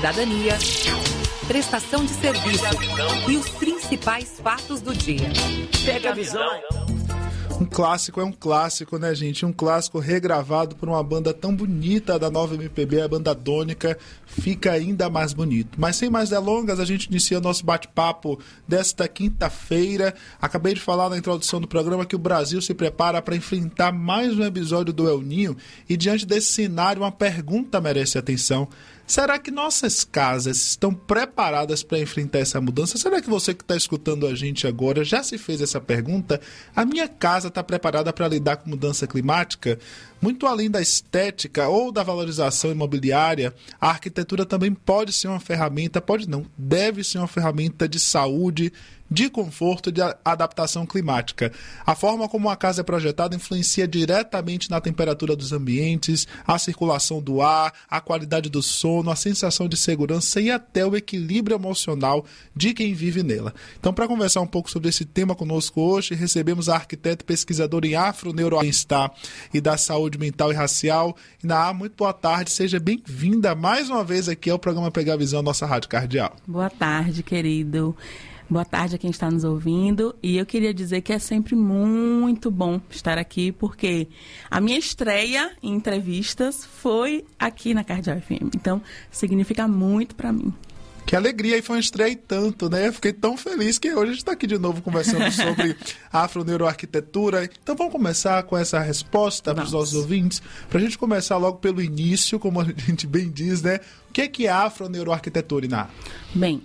cidadania, prestação de serviço e os principais fatos do dia. Pega a visão. Um clássico é um clássico, né, gente? Um clássico regravado por uma banda tão bonita da nova MPB, a banda Dônica, fica ainda mais bonito. Mas sem mais delongas, a gente inicia nosso bate-papo desta quinta-feira. Acabei de falar na introdução do programa que o Brasil se prepara para enfrentar mais um episódio do El Niño e diante desse cenário uma pergunta merece atenção. Será que nossas casas estão preparadas para enfrentar essa mudança? Será que você que está escutando a gente agora já se fez essa pergunta? A minha casa está preparada para lidar com mudança climática? Muito além da estética ou da valorização imobiliária, a arquitetura também pode ser uma ferramenta, pode não, deve ser uma ferramenta de saúde, de conforto e de adaptação climática. A forma como a casa é projetada influencia diretamente na temperatura dos ambientes, a circulação do ar, a qualidade do sono, a sensação de segurança e até o equilíbrio emocional de quem vive nela. Então, para conversar um pouco sobre esse tema conosco hoje, recebemos a arquiteta e pesquisadora em afro-neuro-bem-estar e da saúde mental e racial. Iná, muito boa tarde, seja bem-vinda mais uma vez aqui ao programa Pegar a Visão, nossa Rádio Cardeal. Boa tarde, querido. Boa tarde a quem está nos ouvindo, e eu queria dizer que é sempre muito bom estar aqui, porque a minha estreia em entrevistas foi aqui na Cardeal FM, então significa muito para mim. Que alegria, e foi uma estreia e tanto, né? Fiquei tão feliz que hoje a gente está aqui de novo conversando sobre afroneuroarquitetura. Então vamos começar com essa resposta para os nossos ouvintes, para a gente começar logo pelo início, como a gente bem diz, né? O que é afroneuroarquitetura, Iná? Bem,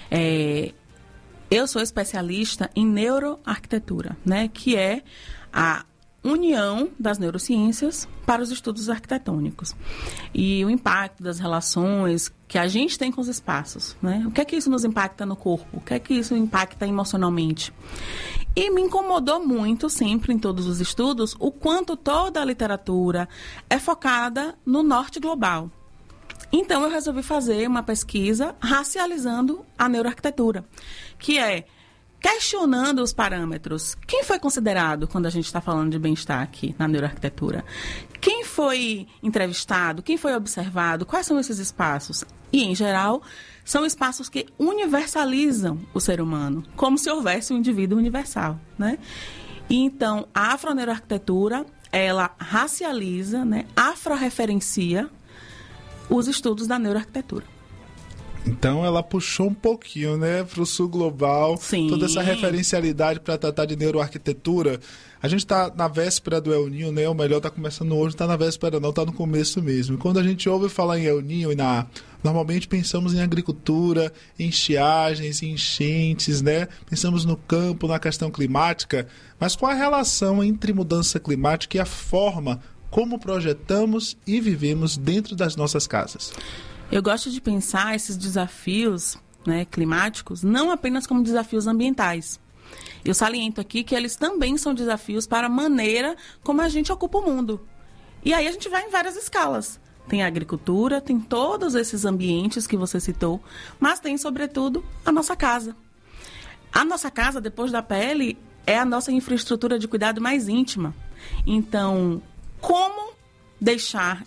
eu sou especialista em neuroarquitetura, né, que é a união das neurociências para os estudos arquitetônicos. E o impacto das relações que a gente tem com os espaços, né? O que é que isso nos impacta no corpo? O que é que isso impacta emocionalmente? E me incomodou muito, sempre em todos os estudos, o quanto toda a literatura é focada no norte global. Então, eu resolvi fazer uma pesquisa racializando a neuroarquitetura, que é questionando os parâmetros. Quem foi considerado quando a gente está falando de bem-estar aqui na neuroarquitetura? Quem foi entrevistado? Quem foi observado? Quais são esses espaços? E, em geral, são espaços que universalizam o ser humano, como se houvesse um indivíduo universal, né? E, então, a afroneuroarquitetura, ela racializa, né, afro-referencia os estudos da neuroarquitetura. Então ela puxou um pouquinho, né, para o sul global. Sim. Toda essa referencialidade para tratar de neuroarquitetura. A gente está na véspera do El Niño, né? O melhor está começando hoje, está na véspera não, está no começo mesmo. E quando a gente ouve falar em El Niño, normalmente pensamos em agricultura, em estiagens, em enchentes, né? Pensamos no campo, na questão climática. Mas qual a relação entre mudança climática e a forma como projetamos e vivemos dentro das nossas casas? Eu gosto de pensar esses desafios, né, climáticos não apenas como desafios ambientais. Eu saliento aqui que eles também são desafios para a maneira como a gente ocupa o mundo. E aí a gente vai em várias escalas. Tem a agricultura, tem todos esses ambientes que você citou, mas tem, sobretudo, a nossa casa. A nossa casa, depois da pele, é a nossa infraestrutura de cuidado mais íntima. Então, como deixar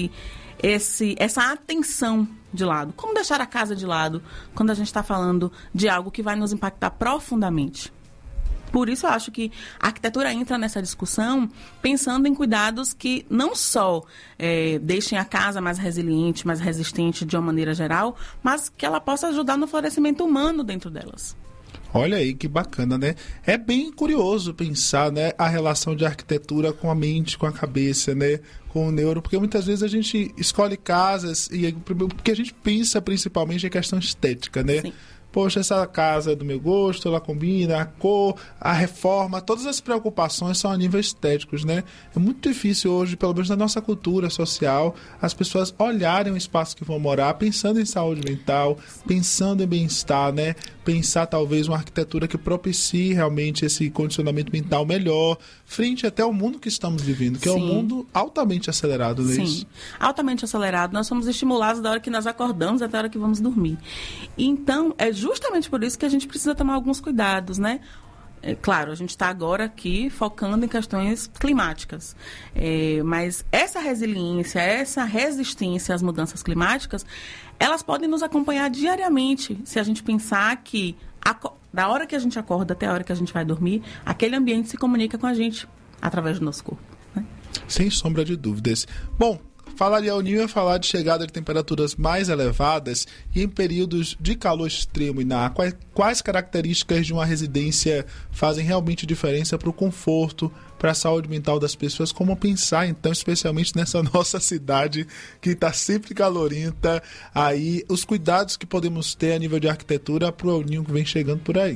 essa atenção de lado? Como deixar a casa de lado quando a gente está falando de algo que vai nos impactar profundamente? Por isso eu acho que a arquitetura entra nessa discussão pensando em cuidados que não só deixem a casa mais resiliente, mais resistente de uma maneira geral, mas que ela possa ajudar no florescimento humano dentro delas. Olha aí que bacana, né? É bem curioso pensar, né, a relação de arquitetura com a mente, com a cabeça, né, com o neuro, porque muitas vezes a gente escolhe casas e porque a gente pensa principalmente em questão estética, né? Sim. Poxa, essa casa é do meu gosto, ela combina, a cor, a reforma, todas as preocupações são a nível estéticos, né? É muito difícil hoje, pelo menos na nossa cultura social, as pessoas olharem o espaço que vão morar pensando em saúde mental, pensando em bem-estar, né? Pensar talvez uma arquitetura que propicie realmente esse condicionamento mental melhor, frente até ao mundo que estamos vivendo, que Sim. é um mundo altamente acelerado, não é isso? Sim, altamente acelerado. Nós somos estimulados da hora que nós acordamos até a hora que vamos dormir. Então, é justamente por isso que a gente precisa tomar alguns cuidados, né? Claro, a gente está agora aqui focando em questões climáticas, mas essa resiliência, essa resistência às mudanças climáticas, elas podem nos acompanhar diariamente, se a gente pensar que da hora que a gente acorda até a hora que a gente vai dormir, aquele ambiente se comunica com a gente através do nosso corpo. Né? Sem sombra de dúvidas. Bom, falar de El Niño é falar de chegada de temperaturas mais elevadas e em períodos de calor extremo. Iná, quais características de uma residência fazem realmente diferença para o conforto, para a saúde mental das pessoas? Como pensar, então, especialmente nessa nossa cidade que está sempre calorenta, aí os cuidados que podemos ter a nível de arquitetura para o El Niño que vem chegando por aí?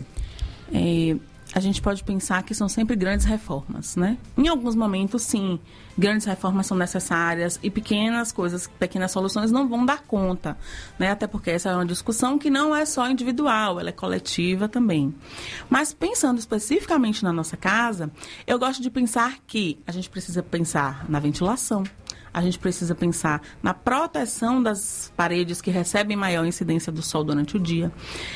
A gente pode pensar que são sempre grandes reformas, né? Em alguns momentos, sim, grandes reformas são necessárias e pequenas coisas, pequenas soluções não vão dar conta, né? Até porque essa é uma discussão que não é só individual, ela é coletiva também. Mas pensando especificamente na nossa casa, eu gosto de pensar que a gente precisa pensar na ventilação, a gente precisa pensar na proteção das paredes que recebem maior incidência do sol durante o dia.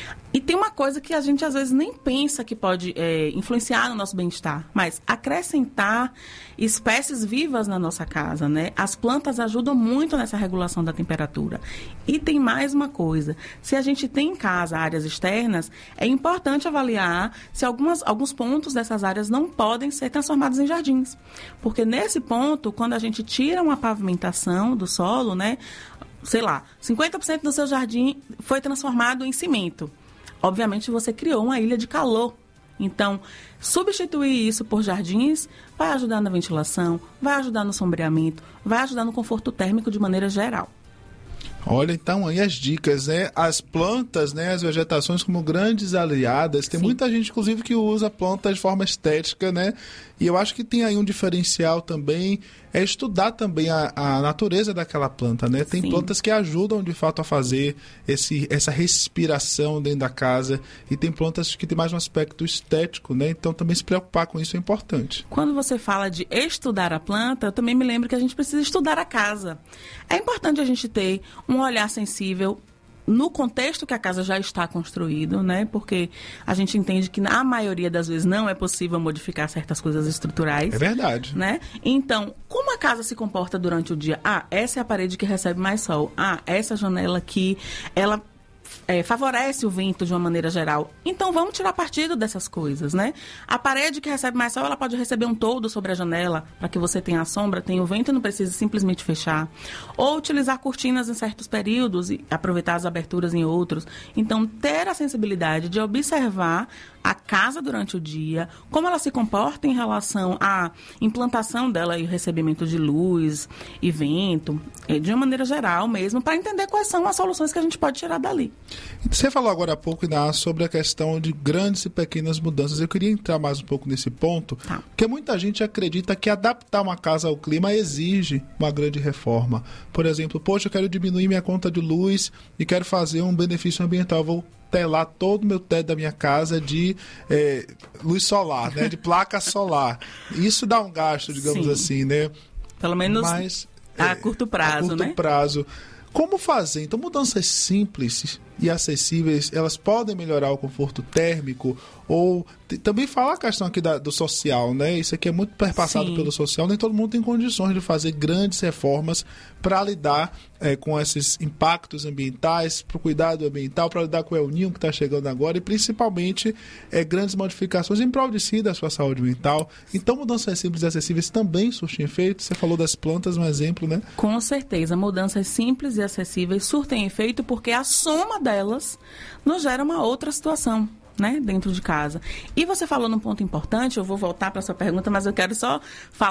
E tem uma coisa que a gente às vezes nem pensa que pode influenciar no nosso bem-estar, mas acrescentar espécies vivas na nossa casa, né? As plantas ajudam muito nessa regulação da temperatura. E tem mais uma coisa, se a gente tem em casa áreas externas, é importante avaliar se alguns pontos dessas áreas não podem ser transformados em jardins. Porque nesse ponto, quando a gente tira uma pavimentação do solo, né? Sei lá, 50% do seu jardim foi transformado em cimento. Obviamente, você criou uma ilha de calor. Então, substituir isso por jardins vai ajudar na ventilação, vai ajudar no sombreamento, vai ajudar no conforto térmico de maneira geral. Olha, então, aí as dicas, né? As plantas, né? As vegetações como grandes aliadas. Tem muita gente, inclusive, que usa plantas de forma estética, né? E eu acho que tem aí um diferencial também, é estudar também a natureza daquela planta, né? Tem plantas que ajudam, de fato, a fazer essa respiração dentro da casa. E tem plantas que tem mais um aspecto estético, né? Então, também se preocupar com isso é importante. Quando você fala de estudar a planta, eu também me lembro que a gente precisa estudar a casa. É importante a gente ter um olhar sensível no contexto que a casa já está construído, né? Porque a gente entende que na maioria das vezes não é possível modificar certas coisas estruturais. É verdade. Né? Então, como a casa se comporta durante o dia? Essa é a parede que recebe mais sol. Essa janela aqui, ela favorece o vento de uma maneira geral. Então, vamos tirar partido dessas coisas, né? A parede que recebe mais sol, ela pode receber um toldo sobre a janela, para que você tenha a sombra, tenha o vento e não precise simplesmente fechar. Ou utilizar cortinas em certos períodos e aproveitar as aberturas em outros. Então, ter a sensibilidade de observar a casa durante o dia, como ela se comporta em relação à implantação dela e o recebimento de luz e vento, de uma maneira geral mesmo, para entender quais são as soluções que a gente pode tirar dali. Você falou agora há pouco, Iná, sobre a questão de grandes e pequenas mudanças. Eu queria entrar mais um pouco nesse ponto, porque muita gente acredita que adaptar uma casa ao clima exige uma grande reforma. Por exemplo, poxa, eu quero diminuir minha conta de luz e quero fazer um benefício ambiental. Vou telar todo o meu teto da minha casa de luz solar, né? De placa solar. Isso dá um gasto, digamos assim, né? Pelo menos a curto prazo, né? Prazo. Como fazer? Então, mudanças simples e acessíveis, elas podem melhorar o conforto térmico ou também falar a questão aqui do social, né? Isso aqui é muito perpassado pelo social, nem todo mundo tem condições de fazer grandes reformas para lidar com esses impactos ambientais, para o cuidado ambiental, para lidar com o El Niño que está chegando agora e principalmente grandes modificações em prol de si, da sua saúde mental. Então, mudanças simples e acessíveis também surtem efeito. Você falou das plantas, um exemplo, né? Com certeza, mudanças simples e acessíveis surtem efeito porque a soma delas nos gera uma outra situação, né, dentro de casa. E você falou num ponto importante, eu vou voltar para a sua pergunta, mas eu quero só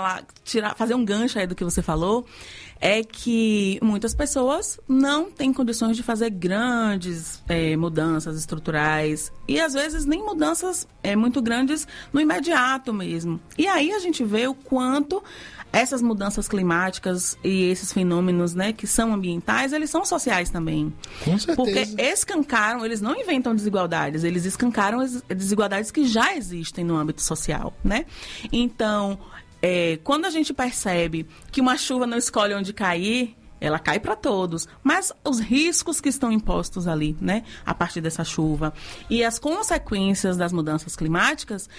fazer um gancho aí do que você falou, é que muitas pessoas não têm condições de fazer grandes mudanças estruturais e às vezes nem mudanças muito grandes no imediato mesmo. E aí a gente vê o quanto essas mudanças climáticas e esses fenômenos, né, que são ambientais, eles são sociais também. Com certeza. Porque escancaram, eles não inventam desigualdades, eles escancaram as desigualdades que já existem no âmbito social, né? Então, quando a gente percebe que uma chuva não escolhe onde cair, ela cai para todos, mas os riscos que estão impostos ali, né, a partir dessa chuva e as consequências das mudanças climáticas,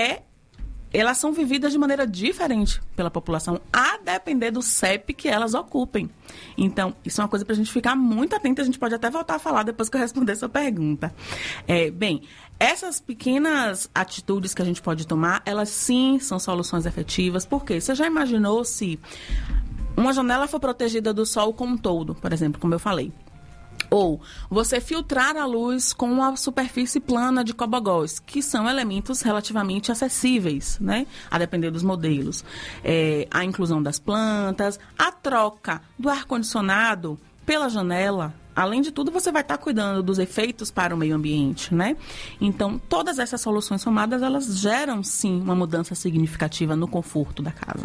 elas são vividas de maneira diferente pela população, a depender do CEP que elas ocupem. Então, isso é uma coisa para a gente ficar muito atenta, a gente pode até voltar a falar depois que eu responder essa pergunta. Bem, essas pequenas atitudes que a gente pode tomar, elas sim são soluções efetivas, porque você já imaginou se uma janela for protegida do sol como um todo, por exemplo, como eu falei, ou você filtrar a luz com uma superfície plana de cobogós, que são elementos relativamente acessíveis, né? A depender dos modelos. A inclusão das plantas, a troca do ar-condicionado pela janela. Além de tudo, você vai estar cuidando dos efeitos para o meio ambiente, né? Então, todas essas soluções somadas, elas geram, sim, uma mudança significativa no conforto da casa.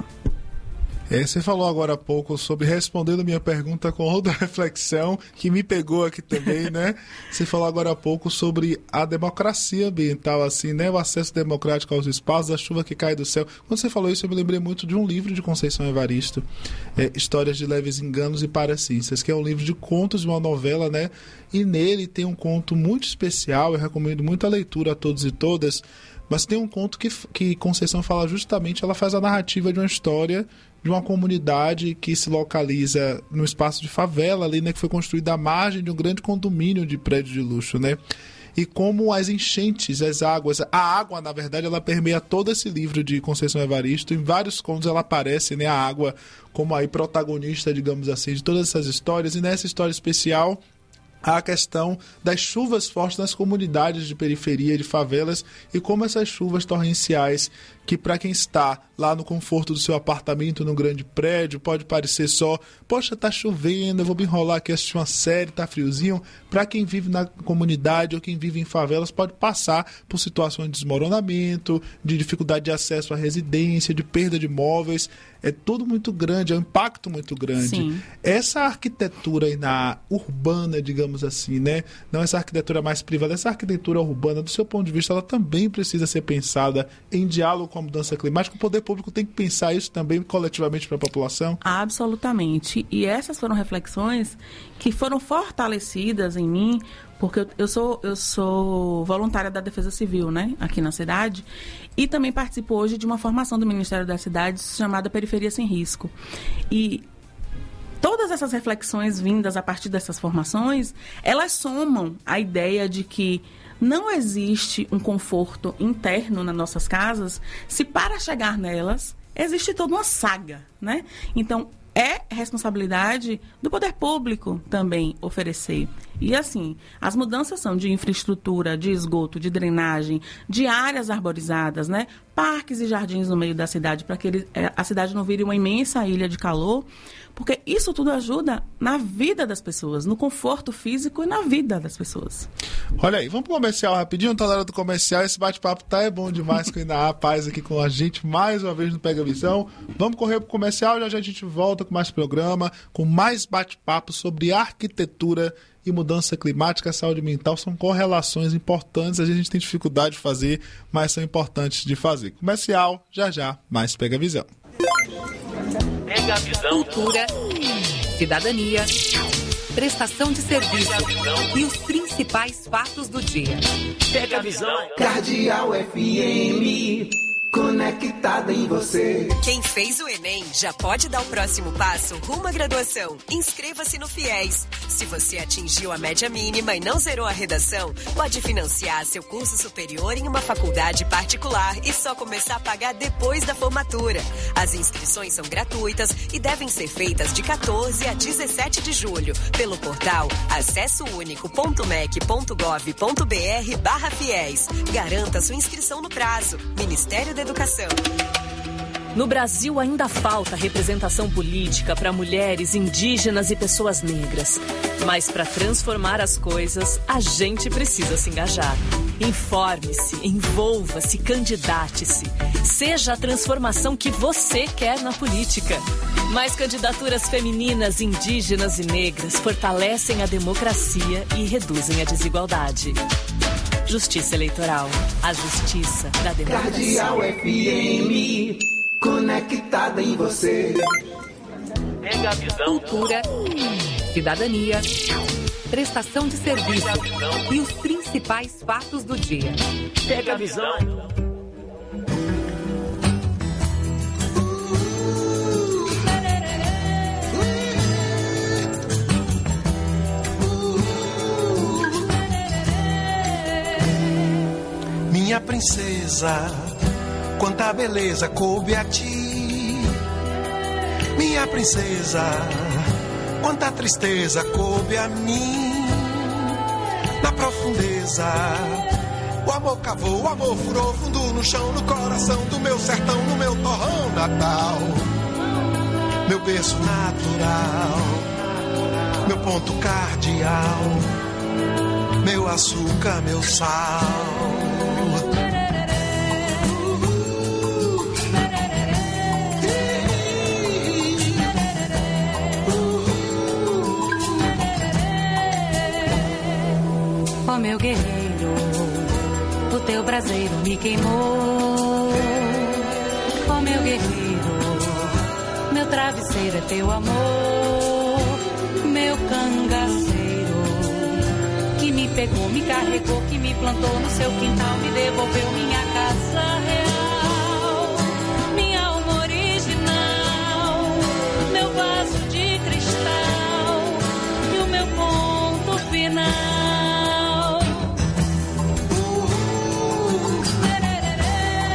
Você falou agora há pouco sobre, respondendo a minha pergunta com outra reflexão, que me pegou aqui também, né? Você falou agora há pouco sobre a democracia ambiental, assim, né? O acesso democrático aos espaços, a chuva que cai do céu. Quando você falou isso, eu me lembrei muito de um livro de Conceição Evaristo, Histórias de Leves Enganos e Paraciências, que é um livro de contos de uma novela, né? E nele tem um conto muito especial, eu recomendo muito a leitura a todos e todas, mas tem um conto que Conceição fala justamente, ela faz a narrativa de uma história de uma comunidade que se localiza no espaço de favela ali, né, que foi construída à margem de um grande condomínio de prédio de luxo, né? E como as enchentes, as águas, a água, na verdade, ela permeia todo esse livro de Conceição Evaristo. Em vários contos ela aparece, né, a água como aí protagonista, digamos assim, de todas essas histórias. E nessa história especial, a questão das chuvas fortes nas comunidades de periferia, de favelas, e como essas chuvas torrenciais, que para quem está lá no conforto do seu apartamento, no grande prédio, pode parecer só, poxa, tá chovendo, eu vou me enrolar aqui, assistir uma série, tá friozinho. Para quem vive na comunidade ou quem vive em favelas, pode passar por situações de desmoronamento, de dificuldade de acesso à residência, de perda de imóveis. É tudo muito grande, é um impacto muito grande. Sim. Essa arquitetura urbana, digamos assim, né? Não essa arquitetura mais privada, essa arquitetura urbana, do seu ponto de vista, ela também precisa ser pensada em diálogo com a mudança climática. O poder público tem que pensar isso também coletivamente para a população? Absolutamente. E essas foram reflexões que foram fortalecidas em mim, porque eu sou voluntária da Defesa Civil, né, aqui na cidade, e também participo hoje de uma formação do Ministério das Cidades chamada Periferia Sem Risco. E todas essas reflexões vindas a partir dessas formações, elas somam a ideia de que não existe um conforto interno nas nossas casas se para chegar nelas existe toda uma saga, né? Então, é responsabilidade do poder público também oferecer. E assim, as mudanças são de infraestrutura, de esgoto, de drenagem, de áreas arborizadas, né? Parques e jardins no meio da cidade, para que a cidade não vire uma imensa ilha de calor, porque isso tudo ajuda na vida das pessoas, no conforto físico e na vida das pessoas. Olha aí, vamos pro comercial rapidinho, tá na hora do comercial, esse bate-papo é bom demais com a Inaá Paz aqui com a gente, mais uma vez no Pega Visão. Vamos correr pro comercial, já a gente volta com mais programa, com mais bate-papo sobre arquitetura e mudança climática, saúde mental. São correlações importantes, a gente tem dificuldade de fazer, mas são importantes de fazer. Comercial, já, mais Pega Visão. Pega a visão. Cultura, cidadania, prestação de serviço e os principais fatos do dia. Pega a visão. Cardeal FM, conectada em você. Quem fez o Enem já pode dar o próximo passo rumo à graduação. Inscreva-se no FIES. Se você atingiu a média mínima e não zerou a redação, pode financiar seu curso superior em uma faculdade particular e só começar a pagar depois da formatura. As inscrições são gratuitas e devem ser feitas de 14 a 17 de julho pelo portal acessounico.mec.gov.br/FIES. Garanta sua inscrição no prazo. Ministério da Educação. No Brasil ainda falta representação política para mulheres, indígenas e pessoas negras. Mas para transformar as coisas, a gente precisa se engajar. Informe-se, envolva-se, candidate-se. Seja a transformação que você quer na política. Mais candidaturas femininas, indígenas e negras fortalecem a democracia e reduzem a desigualdade. Justiça Eleitoral. A justiça da democracia. Cardeal FM, conectada em você. Pega a visão. Cultura, cidadania, prestação de serviço e os principais fatos do dia. Pega a visão. Minha princesa, quanta beleza coube a ti. Minha princesa, quanta tristeza coube a mim. Na profundeza, o amor cavou, o amor furou fundo no chão, no coração do meu sertão, no meu torrão natal. Meu berço natural, meu ponto cardeal, meu açúcar, meu sal. Oh, meu guerreiro, o teu braseiro me queimou. Oh, meu guerreiro, meu travesseiro é teu amor. Meu cangaceiro, que me pegou, me carregou, que me plantou no seu quintal, me devolveu minha